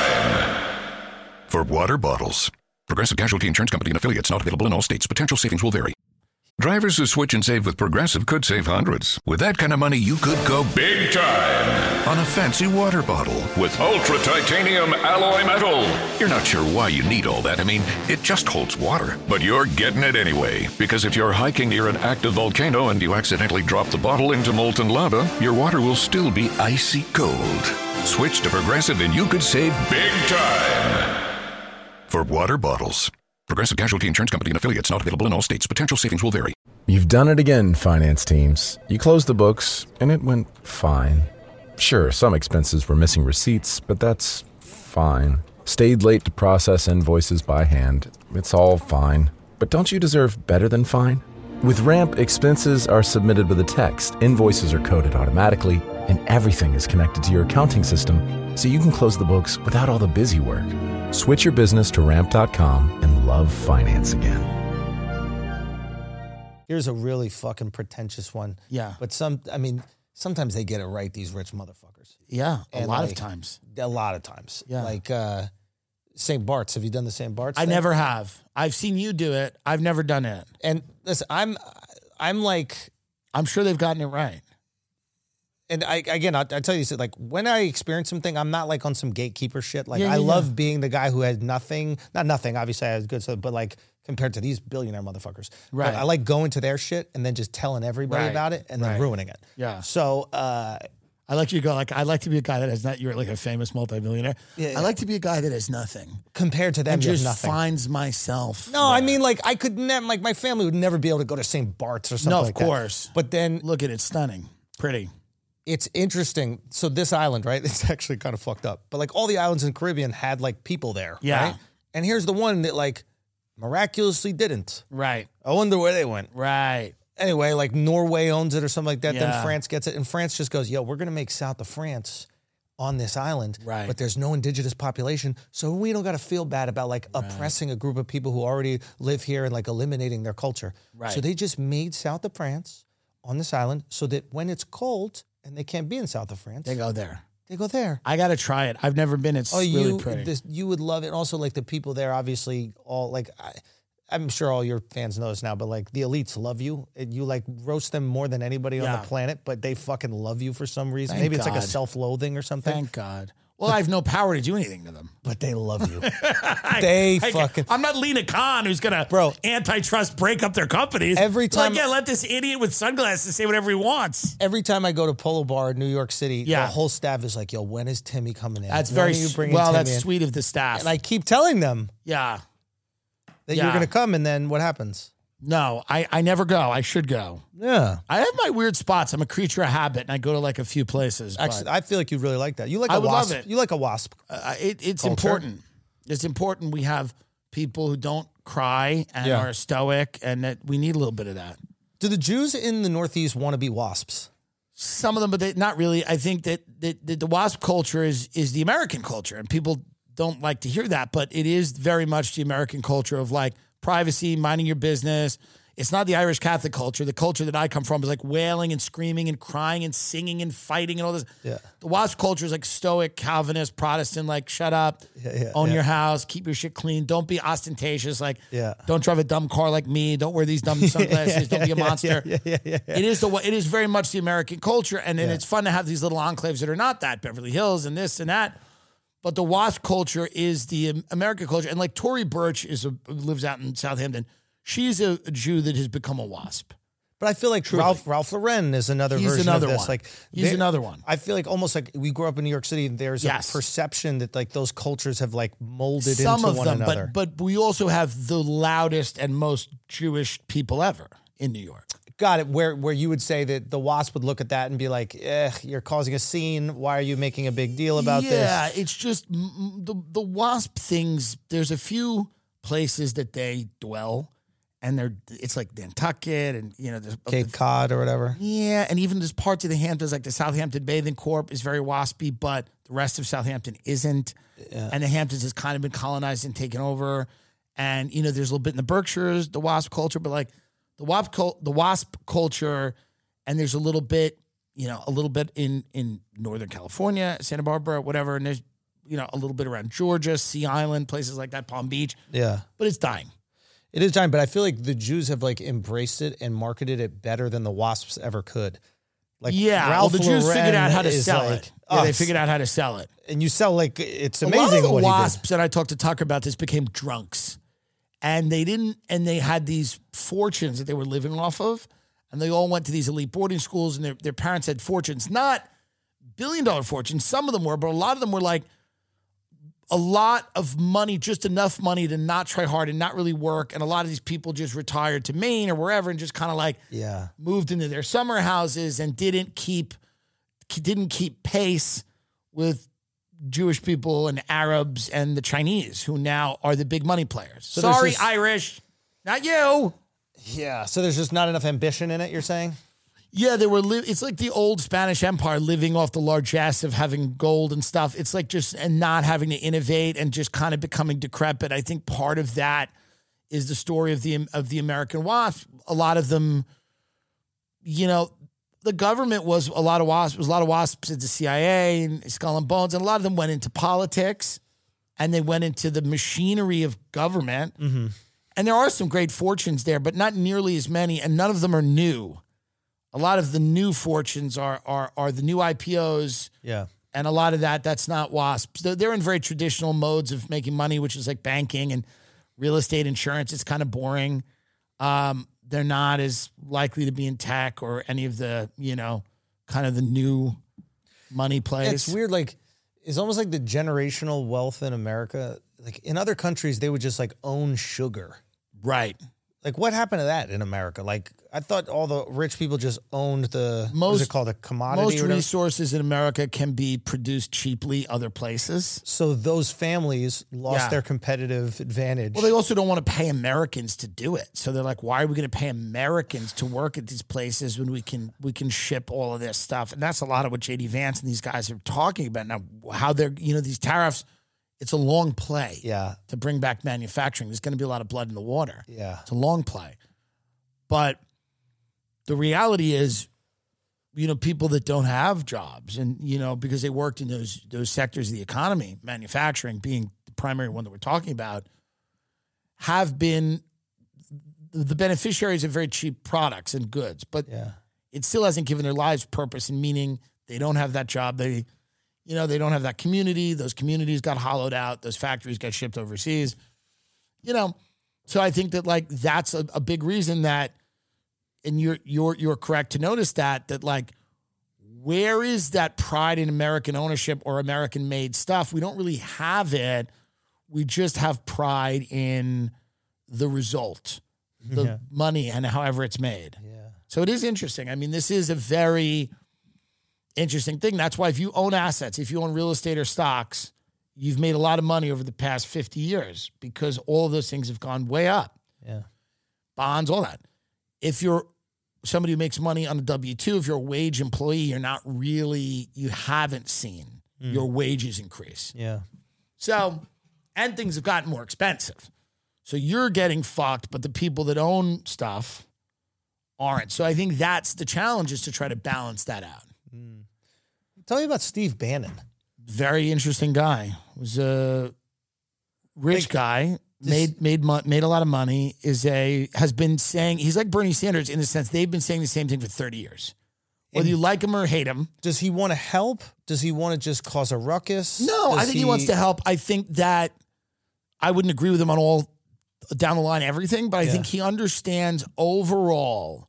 time for water bottles. Progressive Casualty Insurance Company and affiliates, not available in all states. Potential savings will vary. Drivers who switch and save with Progressive could save hundreds. With that kind of money, you could go big time on a fancy water bottle with ultra titanium alloy metal. You're not sure why you need all that. I mean, it just holds water. But you're getting it anyway. Because if you're hiking near an active volcano and you accidentally drop the bottle into molten lava, your water will still be icy cold. Switch to Progressive and you could save big time for water bottles. Progressive Casualty Insurance Company and affiliates, not available in all states. Potential savings will vary. You've done it again, finance teams. You closed the books, and it went fine. Sure, some expenses were missing receipts, but that's fine. Stayed late to process invoices by hand. It's all fine. But don't you deserve better than fine? With Ramp, expenses are submitted with a text, invoices are coded automatically, and everything is connected to your accounting system, so you can close the books without all the busy work. Switch your business to ramp dot com and love finance again. Here's a really fucking pretentious one. Yeah. But some, I mean, sometimes they get it right, these rich motherfuckers. Yeah, a And lot like, of times. A lot of times. Yeah. Like uh, Saint Bart's. Have you done the Saint Bart's I thing? never have. I've seen you do it. I've never done it. And listen, I'm, I'm like... I'm sure they've gotten it right. And I, again, I, I tell you, so like when I experience something, I'm not like on some gatekeeper shit. Like Yeah, I yeah, love yeah. being the guy who has nothing, not nothing. Obviously, I have good stuff, but like compared to these billionaire motherfuckers, Right. But I like going to their shit and then just telling everybody Right. about it and then Right. ruining it. Yeah. So uh, I like you to go like I like to be a guy that has not. You're like a famous multimillionaire. Yeah, I like to be a guy that has nothing compared to them, and you have just nothing. finds myself. No, I mean like I could never, like my family would never be able to go to Saint Bart's or something. No, of like that. course. But then Look at it, stunning, pretty. it's interesting. So this island, right? It's actually kind of fucked up. But like all the islands in the Caribbean had like people there. Yeah. Right? And here's the one that like miraculously didn't. Right. I wonder where they went. Right. Anyway, like Norway owns it or something like that. Yeah. Then France gets it. And France just goes, yo, we're going to make south of France on this island. Right. But there's no indigenous population. So we don't got to feel bad about like right. oppressing a group of people who already live here and like eliminating their culture. Right. So they just made south of France on this island so that when it's cold and they can't be in south of France, They go there. they go there. I got to try it. I've never been. It's Oh, really you pretty. this, you would love it. And also, like the people there, obviously, all like I, I'm sure all your fans know this now, but like the elites love you. And you like roast them more than anybody Yeah. on the planet, but they fucking love you for some reason. Thank Maybe it's like a God. self-loathing or something. Thank God. Well, I have no power to do anything to them. But they love you. They I, fucking. I'm not Lena Khan who's gonna Bro. antitrust break up their companies. Every time- like, yeah, let this idiot with sunglasses say whatever he wants. Every time I go to Polo Bar in New York City, Yeah. the whole staff is like, "Yo, when is Timmy coming in?" That's When very are you s- bringing well. Timmy That's in?" sweet of the staff. And I keep telling them yeah. that Yeah. you're going to come, and then what happens? No, I, I never go. I should go. Yeah. I have my weird spots. I'm a creature of habit, and I go to like a few places. but- Actually, I feel like you really like that. You like I a would love wasp. it. You like a wasp. Uh, it, it's Culture. important. It's important we have people who don't cry and Yeah. are stoic, and that we need a little bit of that. Do the Jews in the Northeast want to be wasps? Some of them, but they, not really. I think that, that, that the WASP culture is is the American culture, and people don't like to hear that, but it is very much the American culture of like privacy, minding your business. It's not the Irish Catholic culture. The culture that I come from is like wailing and screaming and crying and singing and fighting and all this. Yeah. The WASP culture is like stoic, Calvinist, Protestant, like shut up, Yeah, yeah, own yeah. your house, keep your shit clean, don't be ostentatious, like Yeah. don't drive a dumb car like me, don't wear these dumb sunglasses, don't be a Yeah, monster. Yeah, yeah, yeah, yeah. It is the it is very much the American culture, and then Yeah. it's fun to have these little enclaves that are not that, Beverly Hills and this and that. But the WASP culture is the um, American culture, and like Tory Burch is a, lives out in Southampton. She's a, a Jew that has become a WASP. But I feel like Truly. Ralph Ralph Lauren is another He's version another of this. one. Like He's they- another one. I feel like almost like we grew up in New York City. And there's Yes. a perception that like those cultures have like molded Some into of one them, another. but but we also have the loudest and most Jewish people ever in New York. Got it. Where where you would say that the WASP would look at that and be like, eh, you're causing a scene. Why are you making a big deal about yeah, this? Yeah, it's just mm, mm, the the WASP things. There's a few places that they dwell, and they're it's like Nantucket and you know there's Cape Cod or whatever. Yeah, and even there's parts of the Hamptons, like the Southampton Bathing Corp is very waspy, but the rest of Southampton isn't. Yeah. And the Hamptons has kind of been colonized and taken over. And you know, there's a little bit in the Berkshires, the WASP culture, but like the WASP cul- the WASP culture, and there's a little bit, you know, a little bit in in Northern California, Santa Barbara, whatever, and there's you know a little bit around Georgia, Sea Island, places like that, Palm Beach. Yeah. But it's dying. It is dying, but I feel like the Jews have like embraced it and marketed it better than the WASPs ever could. Like yeah, Ralph well, the Jews Lauren figured out how to is sell like it. Yeah, they us. figured out how to sell it. And you sell like it's A amazing. lot of the what he did. WASPs, and I talked to Tucker about this, became drunks. And they didn't, and they had these fortunes that they were living off of. And they all went to these elite boarding schools, and their, their parents had fortunes, not billion dollar fortunes. Some of them were, but a lot of them were like a lot of money, just enough money to not try hard and not really work. And a lot of these people just retired to Maine or wherever and just kind of like Yeah. moved into their summer houses and didn't keep didn't keep pace with Jewish people and Arabs and the Chinese, who now are the big money players. So there's Sorry, this- Irish, not you. Yeah. So there's just not enough ambition in it, you're saying? Yeah, they were. Li- it's like the old Spanish Empire, living off the largesse of having gold and stuff. It's like just and not having to innovate and just kind of becoming decrepit. I think part of that is the story of the of the American WASP. A lot of them, you know, the government was a lot of WASPs. Was a lot of WASPs at the C I A and Skull and Bones, and a lot of them went into politics, and they went into the machinery of government. Mm-hmm. And there are some great fortunes there, but not nearly as many, and none of them are new. A lot of the new fortunes are are are the new I P Os. Yeah. And a lot of that, that's not WASPs. They're, they're in very traditional modes of making money, which is like banking and real estate, insurance. It's kind of boring. Um, they're not as likely to be in tech or any of the, you know, kind of the new money plays. Yeah, it's weird. Like, it's almost like the generational wealth in America. Like in other countries, they would just like own sugar. Right. Like, what happened to that in America? Like, I thought all the rich people just owned the, most, what is it called, a commodity? Most resources in America can be produced cheaply other places. So those families lost Yeah. their competitive advantage. Well, they also don't want to pay Americans to do it. So they're like, why are we going to pay Americans to work at these places when we can we can ship all of this stuff? And that's a lot of what J D Vance and these guys are talking about now, how they're, you know, these tariffs, it's a long play yeah. to bring back manufacturing. There's going to be a lot of blood in the water. Yeah. It's a long play. But the reality is, you know, people that don't have jobs and, you know, because they worked in those those sectors of the economy, manufacturing being the primary one that we're talking about, have been the beneficiaries of very cheap products and goods. But yeah. it still hasn't given their lives purpose and meaning. They don't have that job. They, you know, they don't have that community. Those communities got hollowed out. Those factories got shipped overseas. You know, so I think that like that's a, a big reason that, and you're you're you're correct to notice that that like, where is that pride in American ownership or American made stuff? We don't really have it. We just have pride in the result, the Yeah. money, and however it's made. Yeah. So it is interesting. I mean, this is a very interesting thing. That's why if you own assets, if you own real estate or stocks, you've made a lot of money over the past fifty years because all of those things have gone way up. Yeah. Bonds, all that. If you're somebody who makes money on a W two, if you're a wage employee, you're not really, you haven't seen Mm. your wages increase. Yeah. So, and things have gotten more expensive. So you're getting fucked, but the people that own stuff aren't. So I think that's the challenge, is to try to balance that out. Mm. Tell me about Steve Bannon. Very interesting guy. Was a rich Like, guy, this- made made mo- made a lot of money. Is a has been saying, he's like Bernie Sanders in the sense they've been saying the same thing for thirty years. Whether And you like him or hate him. Does he want to help? Does he want to just cause a ruckus? No, I Does think he, wants to help. I think that I wouldn't agree with him on all down the line everything, but I Yeah. think he understands overall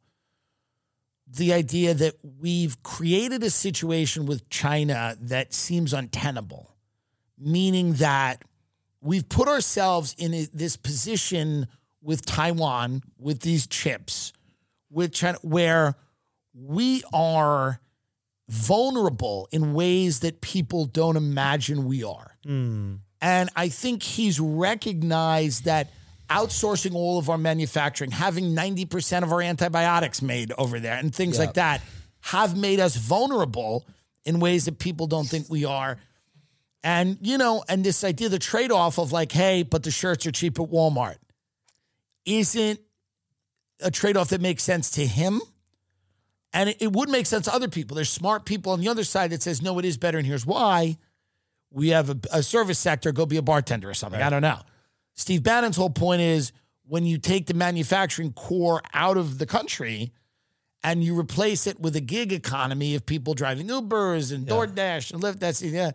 the idea that we've created a situation with China that seems untenable, meaning that we've put ourselves in a, this position with Taiwan, with these chips, with China, where we are vulnerable in ways that people don't imagine we are. Mm. And I think he's recognized that outsourcing all of our manufacturing, having ninety percent of our antibiotics made over there and things Yeah. like that have made us vulnerable in ways that people don't think we are. And, you know, and this idea, the trade-off of like, hey, but the shirts are cheap at Walmart isn't a trade-off that makes sense to him. And it, it would make sense to other people. There's smart people on the other side that says, no, it is better, and here's why. We have a, a service sector, go be a bartender or something. Right. I don't know. Steve Bannon's whole point is when you take the manufacturing core out of the country and you replace it with a gig economy of people driving Ubers and Yeah. DoorDash and Lyft, that's yeah.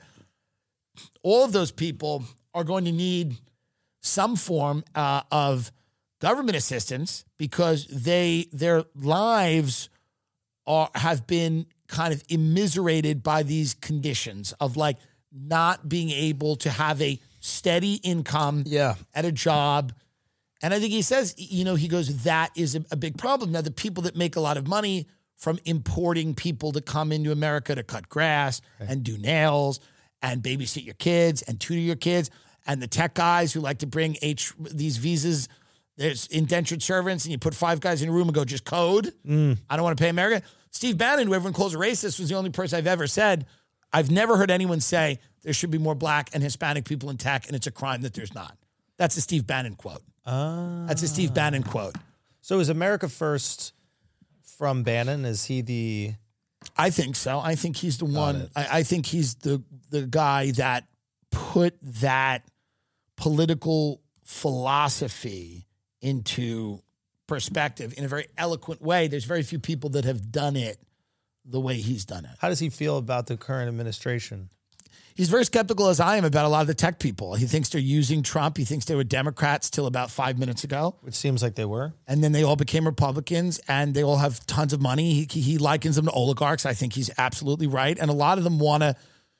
All of those people are going to need some form uh, of government assistance because they their lives are have been kind of immiserated by these conditions of like not being able to have a steady income Yeah. at a job. And I think he says, you know, he goes, that is a, a big problem. Now, the people that make a lot of money from importing people to come into America to cut grass and do nails and babysit your kids and tutor your kids, and the tech guys who like to bring H these visas, there's indentured servants, and you put five guys in a room and go, just code. Mm. I don't want to pay America. Steve Bannon, who everyone calls a racist, was the only person I've ever said, I've never heard anyone say there should be more black and Hispanic people in tech, and it's a crime that there's not. That's a Steve Bannon quote. Ah. That's a Steve Bannon quote. So is America First from Bannon? Is he the... I think so. I think he's the one. it. I, I think he's the the guy that put that political philosophy into perspective in a very eloquent way. There's very few people that have done it the way he's done it. How does he feel about the current administration? He's very skeptical, as I am, about a lot of the tech people. He thinks they're using Trump. He thinks they were Democrats till about five minutes ago. Which seems like they were. And then they all became Republicans, and they all have tons of money. He, he likens them to oligarchs. I think he's absolutely right. And a lot of them want to,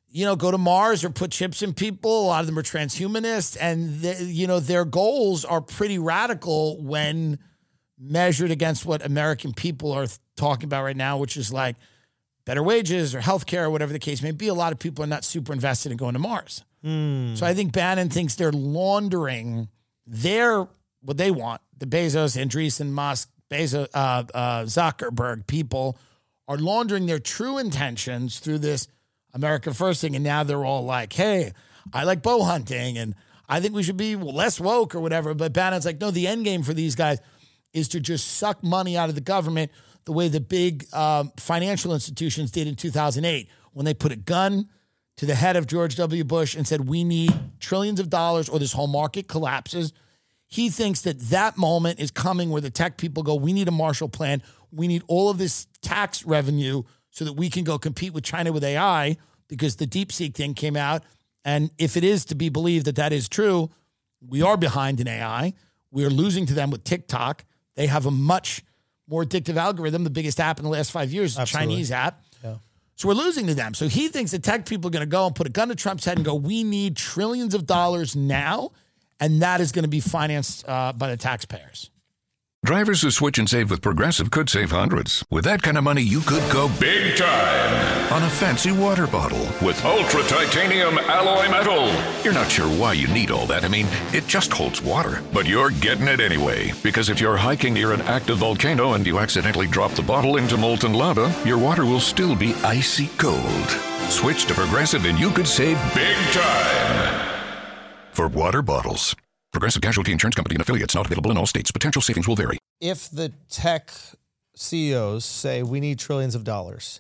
you know, go to Mars or put chips in people. A lot of them are transhumanist, and the, you know, their goals are pretty radical when measured against what American people are th- talking about right now, which is like better wages or healthcare or whatever the case may be. A lot of people are not super invested in going to Mars. Mm. So I think Bannon thinks they're laundering their what they want. The Bezos, Andreessen, Musk, Bezos, uh, uh, Zuckerberg people are laundering their true intentions through this America First thing. And now they're all like, hey, I like bow hunting and I think we should be less woke or whatever. But Bannon's like, no, the end game for these guys is to just suck money out of the government the way the big um, financial institutions did in two thousand eight when they put a gun to the head of George W. Bush and said, we need trillions of dollars or this whole market collapses. He thinks that that moment is coming where the tech people go, we need a Marshall Plan. We need all of this tax revenue so that we can go compete with China with A I, because the DeepSeek thing came out. And if it is to be believed that that is true, we are behind in A I. We are losing to them with TikTok. They have a much more addictive algorithm, the biggest app in the last five years, the Chinese app. Yeah. So we're losing to them. So he thinks the tech people are going to go and put a gun to Trump's head and go, we need trillions of dollars now, and that is going to be financed uh, by the taxpayers. Drivers who switch and save with Progressive could save hundreds. With that kind of money, you could go big time on a fancy water bottle with ultra titanium alloy metal. You're not sure why you need all that. I mean, it just holds water. But you're getting it anyway, because if you're hiking near an active volcano and you accidentally drop the bottle into molten lava, your water will still be icy cold. Switch to Progressive and you could save big time. For water bottles. Progressive Casualty Insurance Company and affiliates, not available in all states. Potential savings will vary. If the tech C E Os say we need trillions of dollars,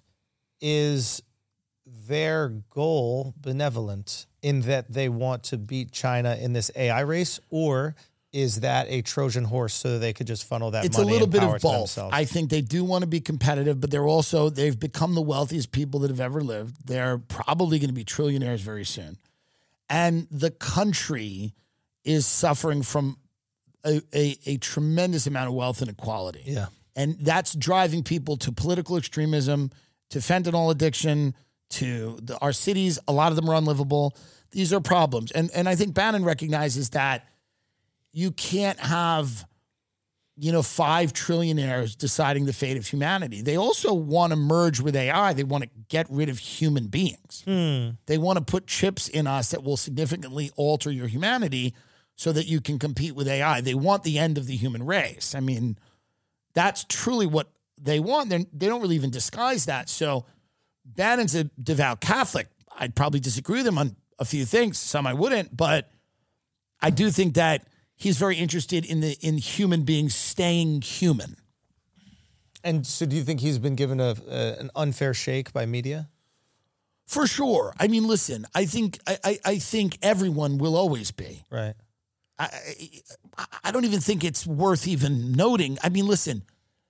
is their goal benevolent in that they want to beat China in this A I race, or is that a Trojan horse so that they could just funnel that It's money a little and bit power of to both. themselves? I think they do want to be competitive, but they're also, they've become the wealthiest people that have ever lived. They're probably going to be trillionaires very soon. And the country is suffering from a, a, a tremendous amount of wealth inequality. Yeah. And that's driving people to political extremism, to fentanyl addiction, to the, our cities. A lot of them are unlivable. These are problems. And, and I think Bannon recognizes that you can't have, you know, five trillionaires deciding the fate of humanity. They also want to merge with A I. They want to get rid of human beings. Hmm. They want to put chips in us that will significantly alter your humanity so that you can compete with A I. They want the end of the human race. I mean, that's truly what they want. They're, they don't really even disguise that. So Bannon's a devout Catholic. I'd probably disagree with him on a few things. Some I wouldn't. But I do think that he's very interested in the in human beings staying human. And so do you think he's been given a, a an unfair shake by media? For sure. I mean, listen, I think I, I, I think everyone will always be. Right. I, I I don't even think it's worth even noting. I mean, listen,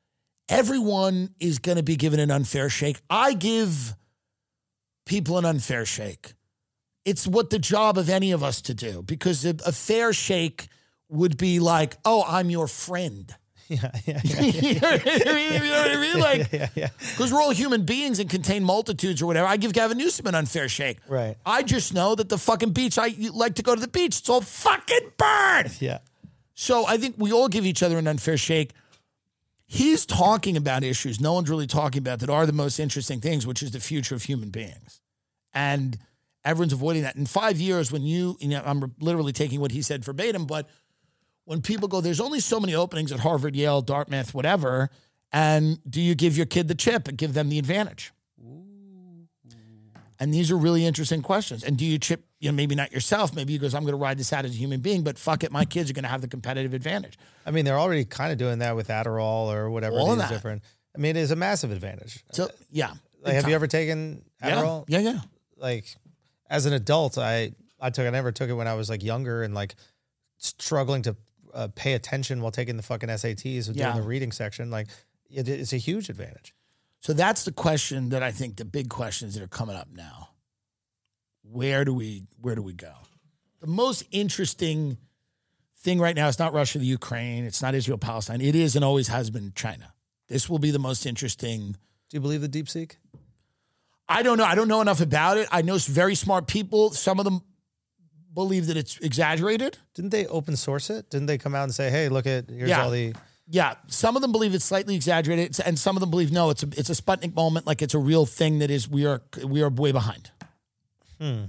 everyone is going to be given an unfair shake. I give people an unfair shake. It's what the job of any of us to do, because a, a fair shake would be like, oh, I'm your friend. Yeah, yeah, yeah. you know what I mean? You know what I mean? Like, yeah, yeah. Because we're all human beings and contain multitudes or whatever. I give Gavin Newsom an unfair shake. Right. I just know that the fucking beach, I like to go to the beach. It's all fucking burned. Yeah. So I think we all give each other an unfair shake. He's talking about issues no one's really talking about that are the most interesting things, which is the future of human beings. And everyone's avoiding that. In five years, when you, you know, I'm literally taking what he said verbatim, but when people go, there's only so many openings at Harvard, Yale, Dartmouth, whatever, and do you give your kid the chip and give them the advantage? Ooh. And these are really interesting questions. And do you chip, you know, maybe not yourself, maybe you goes, I'm going to ride this out as a human being, but fuck it, my kids are going to have the competitive advantage. I mean, they're already kind of doing that with Adderall or whatever. All of it is that. different. I mean, it is a massive advantage. So, yeah. Like, have you ever taken Adderall? Yeah, yeah, yeah. Like, as an adult, I, I took, I never took it when I was like younger and like struggling to uh, pay attention while taking the fucking S A Ts or Yeah. doing the reading section. Like, it, it's a huge advantage. So that's the question that I think the big questions that are coming up now. Where do we, where do we go? The most interesting thing right now is not Russia, the Ukraine. It's not Israel, Palestine. It is and always has been China. This will be the most interesting. Do you believe the DeepSeek? I don't know. I don't know enough about it. I know some very smart people. Some of them believe that it's exaggerated. Didn't they open source it? Didn't they come out and say, hey, look at, here's Yeah. all the... Yeah, some of them believe it's slightly exaggerated, and some of them believe no, it's a it's a Sputnik moment, like it's a real thing that is we are we are way behind. Hmm.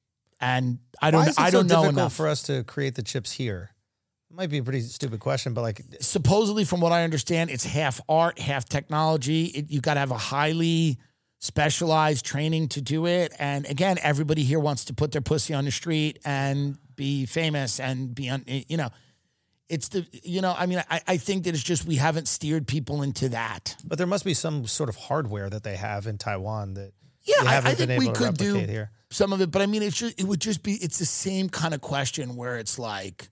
And I don't Why is it I so don't know difficult enough for us to create the chips here? It might be a pretty stupid question, but like supposedly, from what I understand, it's half art, half technology. It, you got to have a highly specialized training to do it. And again, everybody here wants to put their pussy on the street and be famous and be on, you know. It's the, you know, I mean, I, I think that it's just we haven't steered people into that. But there must be some sort of hardware that they have in Taiwan that Yeah, we I, haven't I been think we able to could do replicate here. some of it. But I mean, it's just, it would just be, it's the same kind of question where it's like,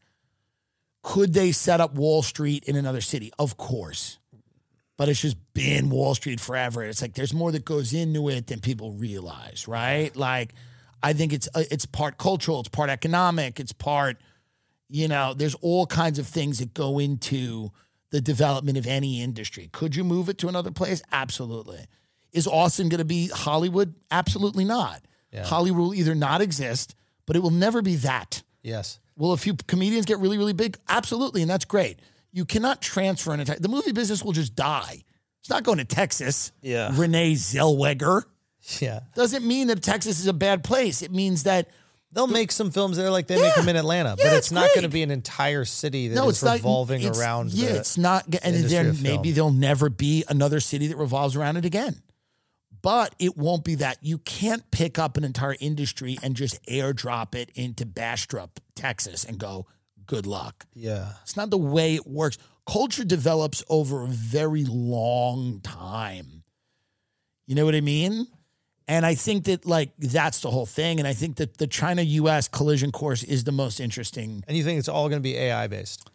could they set up Wall Street in another city? Of course. But it's just been Wall Street forever. It's like there's more that goes into it than people realize, right? Like, I think it's it's part cultural, it's part economic, it's part... You know, there's all kinds of things that go into the development of any industry. Could you move it to another place? Absolutely. Is Austin going to be Hollywood? Absolutely not. Yeah. Hollywood will either not exist, but it will never be that. Yes. Will a few comedians get really, really big? Absolutely, and that's great. You cannot transfer an entire... The movie business will just die. It's not going to Texas. Yeah. Renee Zellweger. Yeah. Doesn't mean that Texas is a bad place. It means that... They'll make some films there like they Yeah. make them in Atlanta, Yeah, but it's it's not going to great. be an entire city that No, is it's not- revolving it's- around. Yeah, the it's not, and industry then of film. maybe there'll never be another city that revolves around it again. But it won't be that. You can't pick up an entire industry and just airdrop it into Bastrop, Texas, and go, good luck. Yeah. It's not the way it works. Culture develops over a very long time. You know what I mean? And I think that, like, that's the whole thing. And I think that the China-U S collision course is the most interesting. And you think it's all going to be A I based?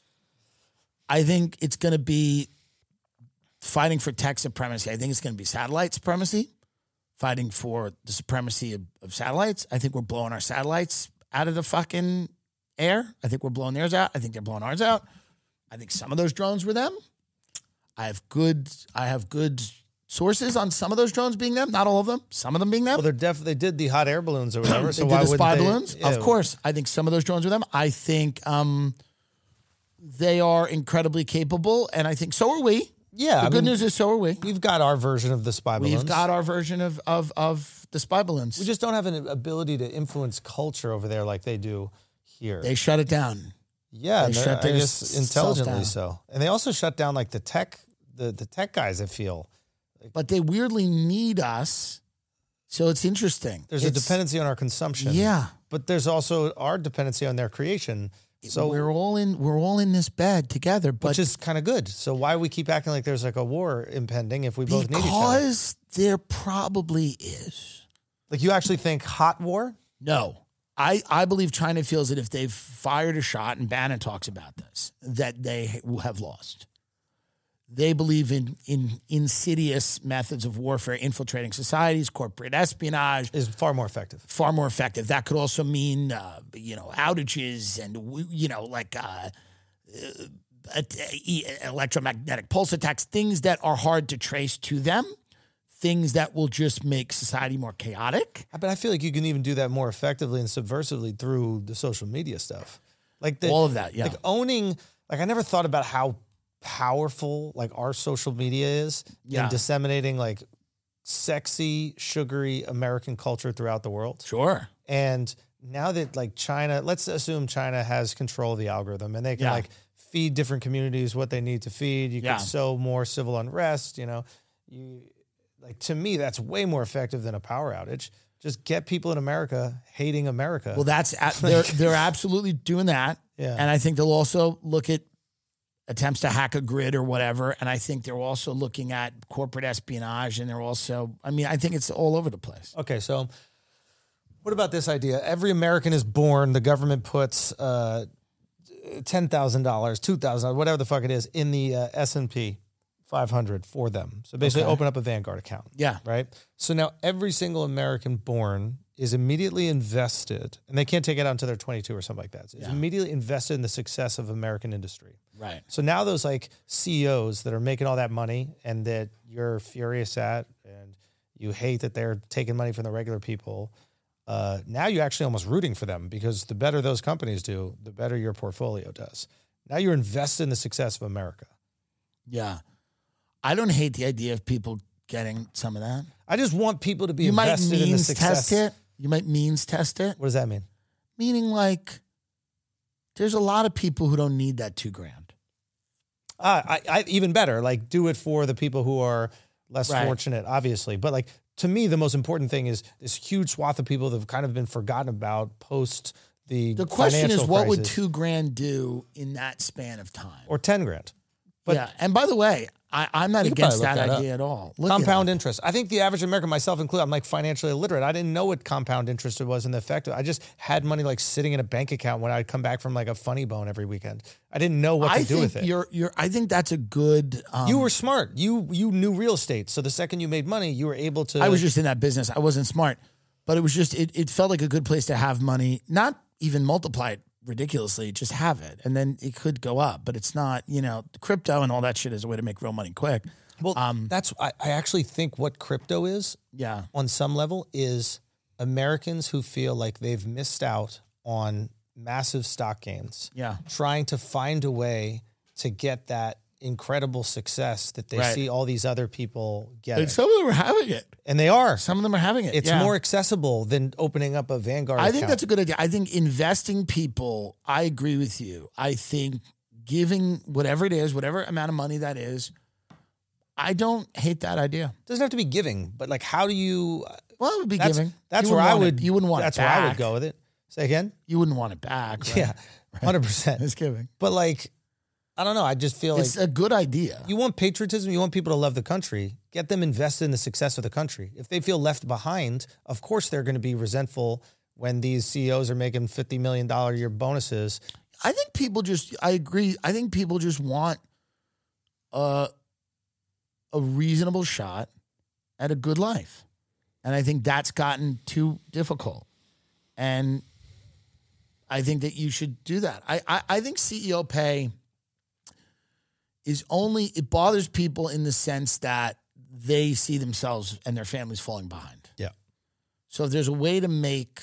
I think it's going to be fighting for tech supremacy. I think it's going to be satellite supremacy, fighting for the supremacy of, of satellites. I think we're blowing our satellites out of the fucking air. I think we're blowing theirs out. I think they're blowing ours out. I think some of those drones were them. I have good, I have good sources on some of those drones being them, not all of them, some of them being them. Well, they're def- they did the hot air balloons or whatever. They so did why the wouldn't spy they- balloons? Yeah. Of course. I think some of those drones are them. I think um, they are incredibly capable, and I think so are we. Yeah. The I good mean, news is so are we. We've got our version of the spy balloons. We've got our version of, of, of the spy balloons. We just don't have an ability to influence culture over there like they do here. They shut it down. Yeah, They and shut they're- I their guess s- intelligently self down. so. And they also shut down like the tech, the, the tech guys, I feel. But they weirdly need us, so it's interesting. There's It's- a dependency on our consumption. Yeah. But there's also our dependency on their creation. So we're all in we're all in this bed together, but which is kind of good. So why we keep acting like there's like a war impending if we both need each other? because there probably is. Like you actually think hot war? No. I, I believe China feels that if they've fired a shot, and Bannon talks about this, that they will have lost. They believe in, in insidious methods of warfare, infiltrating societies, corporate espionage. Is far more effective. Far more effective. That could also mean, uh, you know, outages and, you know, like uh, uh, electromagnetic pulse attacks, things that are hard to trace to them, things that will just make society more chaotic. But I feel like you can even do that more effectively and subversively through the social media stuff. Like the, All of that, yeah. Like owning, like I never thought about how powerful like our social media is Yeah. in disseminating like sexy, sugary American culture throughout the world. Sure. And now that like China, let's assume China has control of the algorithm and they can Yeah. like feed different communities what they need to feed. You Yeah. can sow more civil unrest, you know. You like to me that's way more effective than a power outage. Just get people in America hating America. Well, that's at, they're they're absolutely doing that. Yeah. And I think they'll also look at attempts to hack a grid or whatever. And I think they're also looking at corporate espionage, and they're also, I mean, I think it's all over the place. Okay, so what about this idea? Every American is born, the government puts uh, ten thousand dollars, two thousand dollars, whatever the fuck it is, in the uh, S and P five hundred for them. So basically Okay. open up a Vanguard account. Yeah. Right? So now every single American born is immediately invested, and they can't take it out until they're twenty-two or something like that. So it's Yeah. immediately invested in the success of American industry. Right. So now those like C E Os that are making all that money and that you're furious at and You hate that they're taking money from the regular people. Uh, now you're actually almost rooting for them because the better those companies do, the better your portfolio does. Now you're invested in the success of America. Yeah. I don't hate the idea of people getting some of that. I just want people to be you invested might means in the success. test it. You might means test it. What does that mean? Meaning like there's a lot of people who don't need that two grand. Uh, I, I even better, like do it for the people who are less Right. fortunate, obviously. But like to me, the most important thing is this huge swath of people that have kind of been forgotten about post the The question is, financial what would crisis. two grand do in that span of time? Or ten grand. But yeah. And by the way, I, I'm not You could against probably that, look that idea up. at all. Look it Compound up. interest. I think the average American, myself included, I'm like financially illiterate. I didn't know what compound interest was and the effect of it. I just had money like sitting in a bank account when I'd come back from like a funny bone every weekend. I didn't know what to I do think with it. You're, you're, I think that's a good. Um, you were smart. You you knew real estate. So the second you made money, you were able to. I was just in that business. I wasn't smart, but it was just, it, it felt like a good place to have money, not even multiply it ridiculously, just have it. And then it could go up, but it's not, you know, crypto and all that shit is a way to make real money quick. Well, um, that's, I, I actually think what crypto is, yeah, on some level, is Americans who feel like they've missed out on massive stock gains. Yeah. Trying to find a way to get that incredible success that they Right. see all these other people getting. And some of them are having it. And they are. Some of them are having it. It's yeah. more accessible than opening up a Vanguard I think account. that's a good idea. I think investing people, I agree with you. I think giving whatever it is, whatever amount of money that is, I don't hate that idea. It doesn't have to be giving, but like, how do you? Well, it would be that's, giving. That's You where wouldn't I want would. it- you wouldn't want it That's where I would back. go with it. Say again. You wouldn't want it back. Right? Yeah, hundred percent. It's giving. But like, I don't know. I just feel It's like a good idea. you want patriotism. You want people to love the country. Get them invested in the success of the country. If they feel left behind, of course they're going to be resentful when these C E Os are making fifty million dollars a year bonuses. I think people just, I agree. I think people just want a, a reasonable shot at a good life. And I think that's gotten too difficult. And I think that you should do that. I, I, I think C E O pay is only, it bothers people in the sense that they see themselves and their families falling behind. Yeah. So if there's a way to make,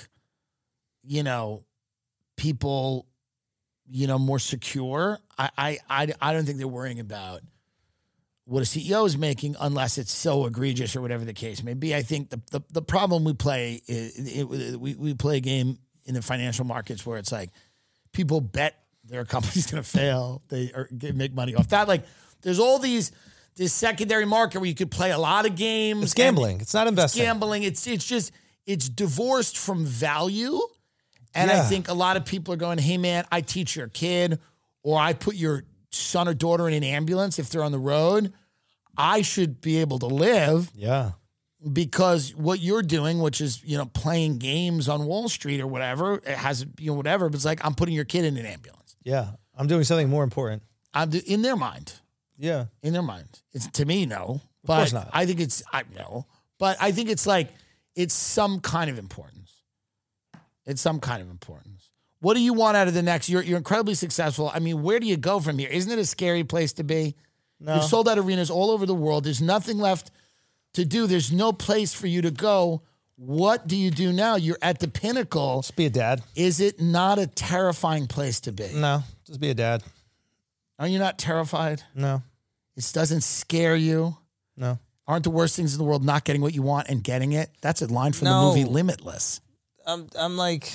you know, people, you know, more secure, I, I, I, I don't think they're worrying about what a C E O is making unless it's so egregious or whatever the case may be. I think the the, the problem we play is it, it, we, we play a game in the financial markets where it's like people bet their company's going to fail. They are, they make money off that. Like there's all these, this secondary market where you could play a lot of games. It's gambling. It's not investing. It's gambling. It's, it's just, it's divorced from value. And I Yeah. think a lot of people are going, hey man, I teach your kid or I put your son or daughter in an ambulance if they're on the road. I should be able to live. Yeah. Because what you're doing, which is, you know, playing games on Wall Street or whatever, it has, you know, whatever, but it's like, I'm putting your kid in an ambulance. Yeah. I'm doing something more important. I'm do- in their mind. Yeah. In their mind. It's to me, no. But course not. I think it's, I know, but I think it's like, it's some kind of importance. It's some kind of importance. What do you want out of the next? You're, you're incredibly successful. I mean, where do you go from here? Isn't it a scary place to be? No. You've sold out arenas all over the world. There's nothing left to do. There's no place for you to go. What do you do now? You're at the pinnacle. Just be a dad. Is it not a terrifying place to be? No. Just be a dad. Are you not terrified? No. It doesn't scare you? No. Aren't the worst things in the world not getting what you want and getting it? That's a line from No. the movie Limitless. I'm I'm like,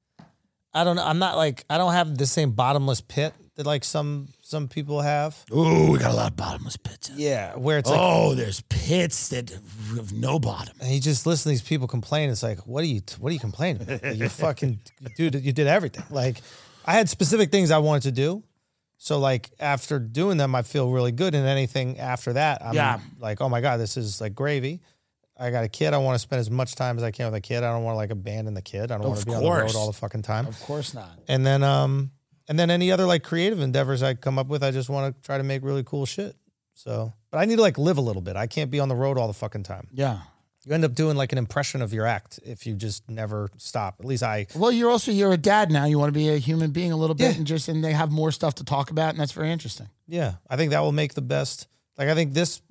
I don't know. I'm not like, I don't have the same bottomless pit that like some some people have. Ooh, we got a lot of bottomless pits. Yeah, where it's like, Oh, there's pits that have no bottom. and you just listen to these people complain. It's like, what are you what are you complaining about? You fucking dude, you did everything. Like, I had specific things I wanted to do. So like after doing them, I feel really good. And anything after that, I'm Yeah. like, oh my God, this is like gravy. I got a kid. I want to spend as much time as I can with a kid. I don't want to like abandon the kid. I don't want Of to be on the road course. all the fucking time. Of course not. And then, um, and then any other like creative endeavors I come up with, I just want to try to make really cool shit. So, but I need to like live a little bit. I can't be on the road all the fucking time. Yeah. You end up doing like an impression of your act if you just never stop. At least I. Well, you're also, you're a dad now. You want to be a human being a little bit Yeah. and just, and they have more stuff to talk about. And that's very interesting. Yeah, I think that will make the best. Like I think this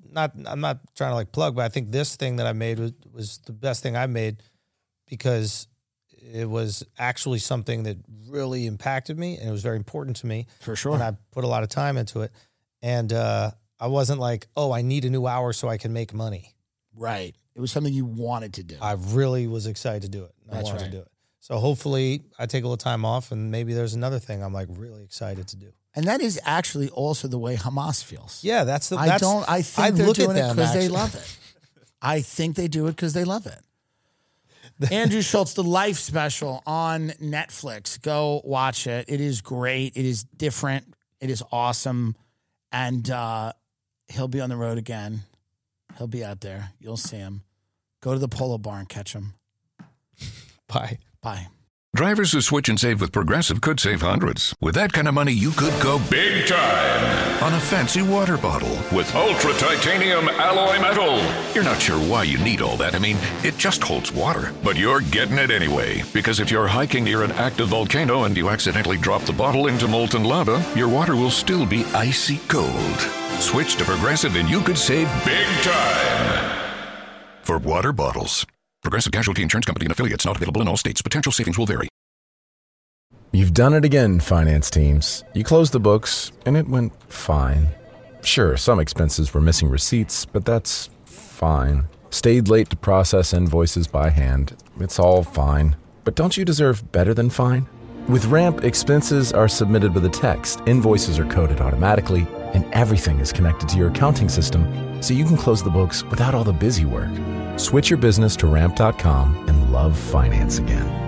not I'm not trying to like plug, but I think this thing that I made was, was the best thing I made because it was actually something that really impacted me and it was very important to me. For sure. And I put a lot of time into it. And uh, I wasn't like, oh, I need a new hour so I can make money. Right. It was something you wanted to do. I really was excited to do it. I That's wanted right. to do it. So hopefully I take a little time off and maybe there's another thing I'm like really excited to do. And that is actually also the way Hamas feels. Yeah, that's the. I That's, don't. I think I they're look doing at it them because they actually. love it. I think they do it because they love it. Andrew Schultz, the Life special on Netflix. Go watch it. It is great. It is different. It is awesome. And uh, he'll be on the road again. He'll be out there. You'll see him. Go to the Polo Bar and catch him. Bye. Bye. Drivers who switch and save with Progressive could save hundreds. With that kind of money, you could go big time on a fancy water bottle with ultra titanium alloy metal. You're not sure why you need all that. I mean, it just holds water. But you're getting it anyway. Because if you're hiking near an active volcano and you accidentally drop the bottle into molten lava, your water will still be icy cold. Switch to Progressive and you could save big time. For water bottles. Progressive Casualty Insurance Company and affiliates, not available in all states. Potential savings will vary. You've done it again, finance teams. You closed the books, and it went fine. Sure, some expenses were missing receipts, but that's fine. Stayed late to process invoices by hand. It's all fine. But don't you deserve better than fine? With Ramp, expenses are submitted with a text, invoices are coded automatically, and everything is connected to your accounting system, so you can close the books without all the busy work. Switch your business to ramp dot com and love finance again.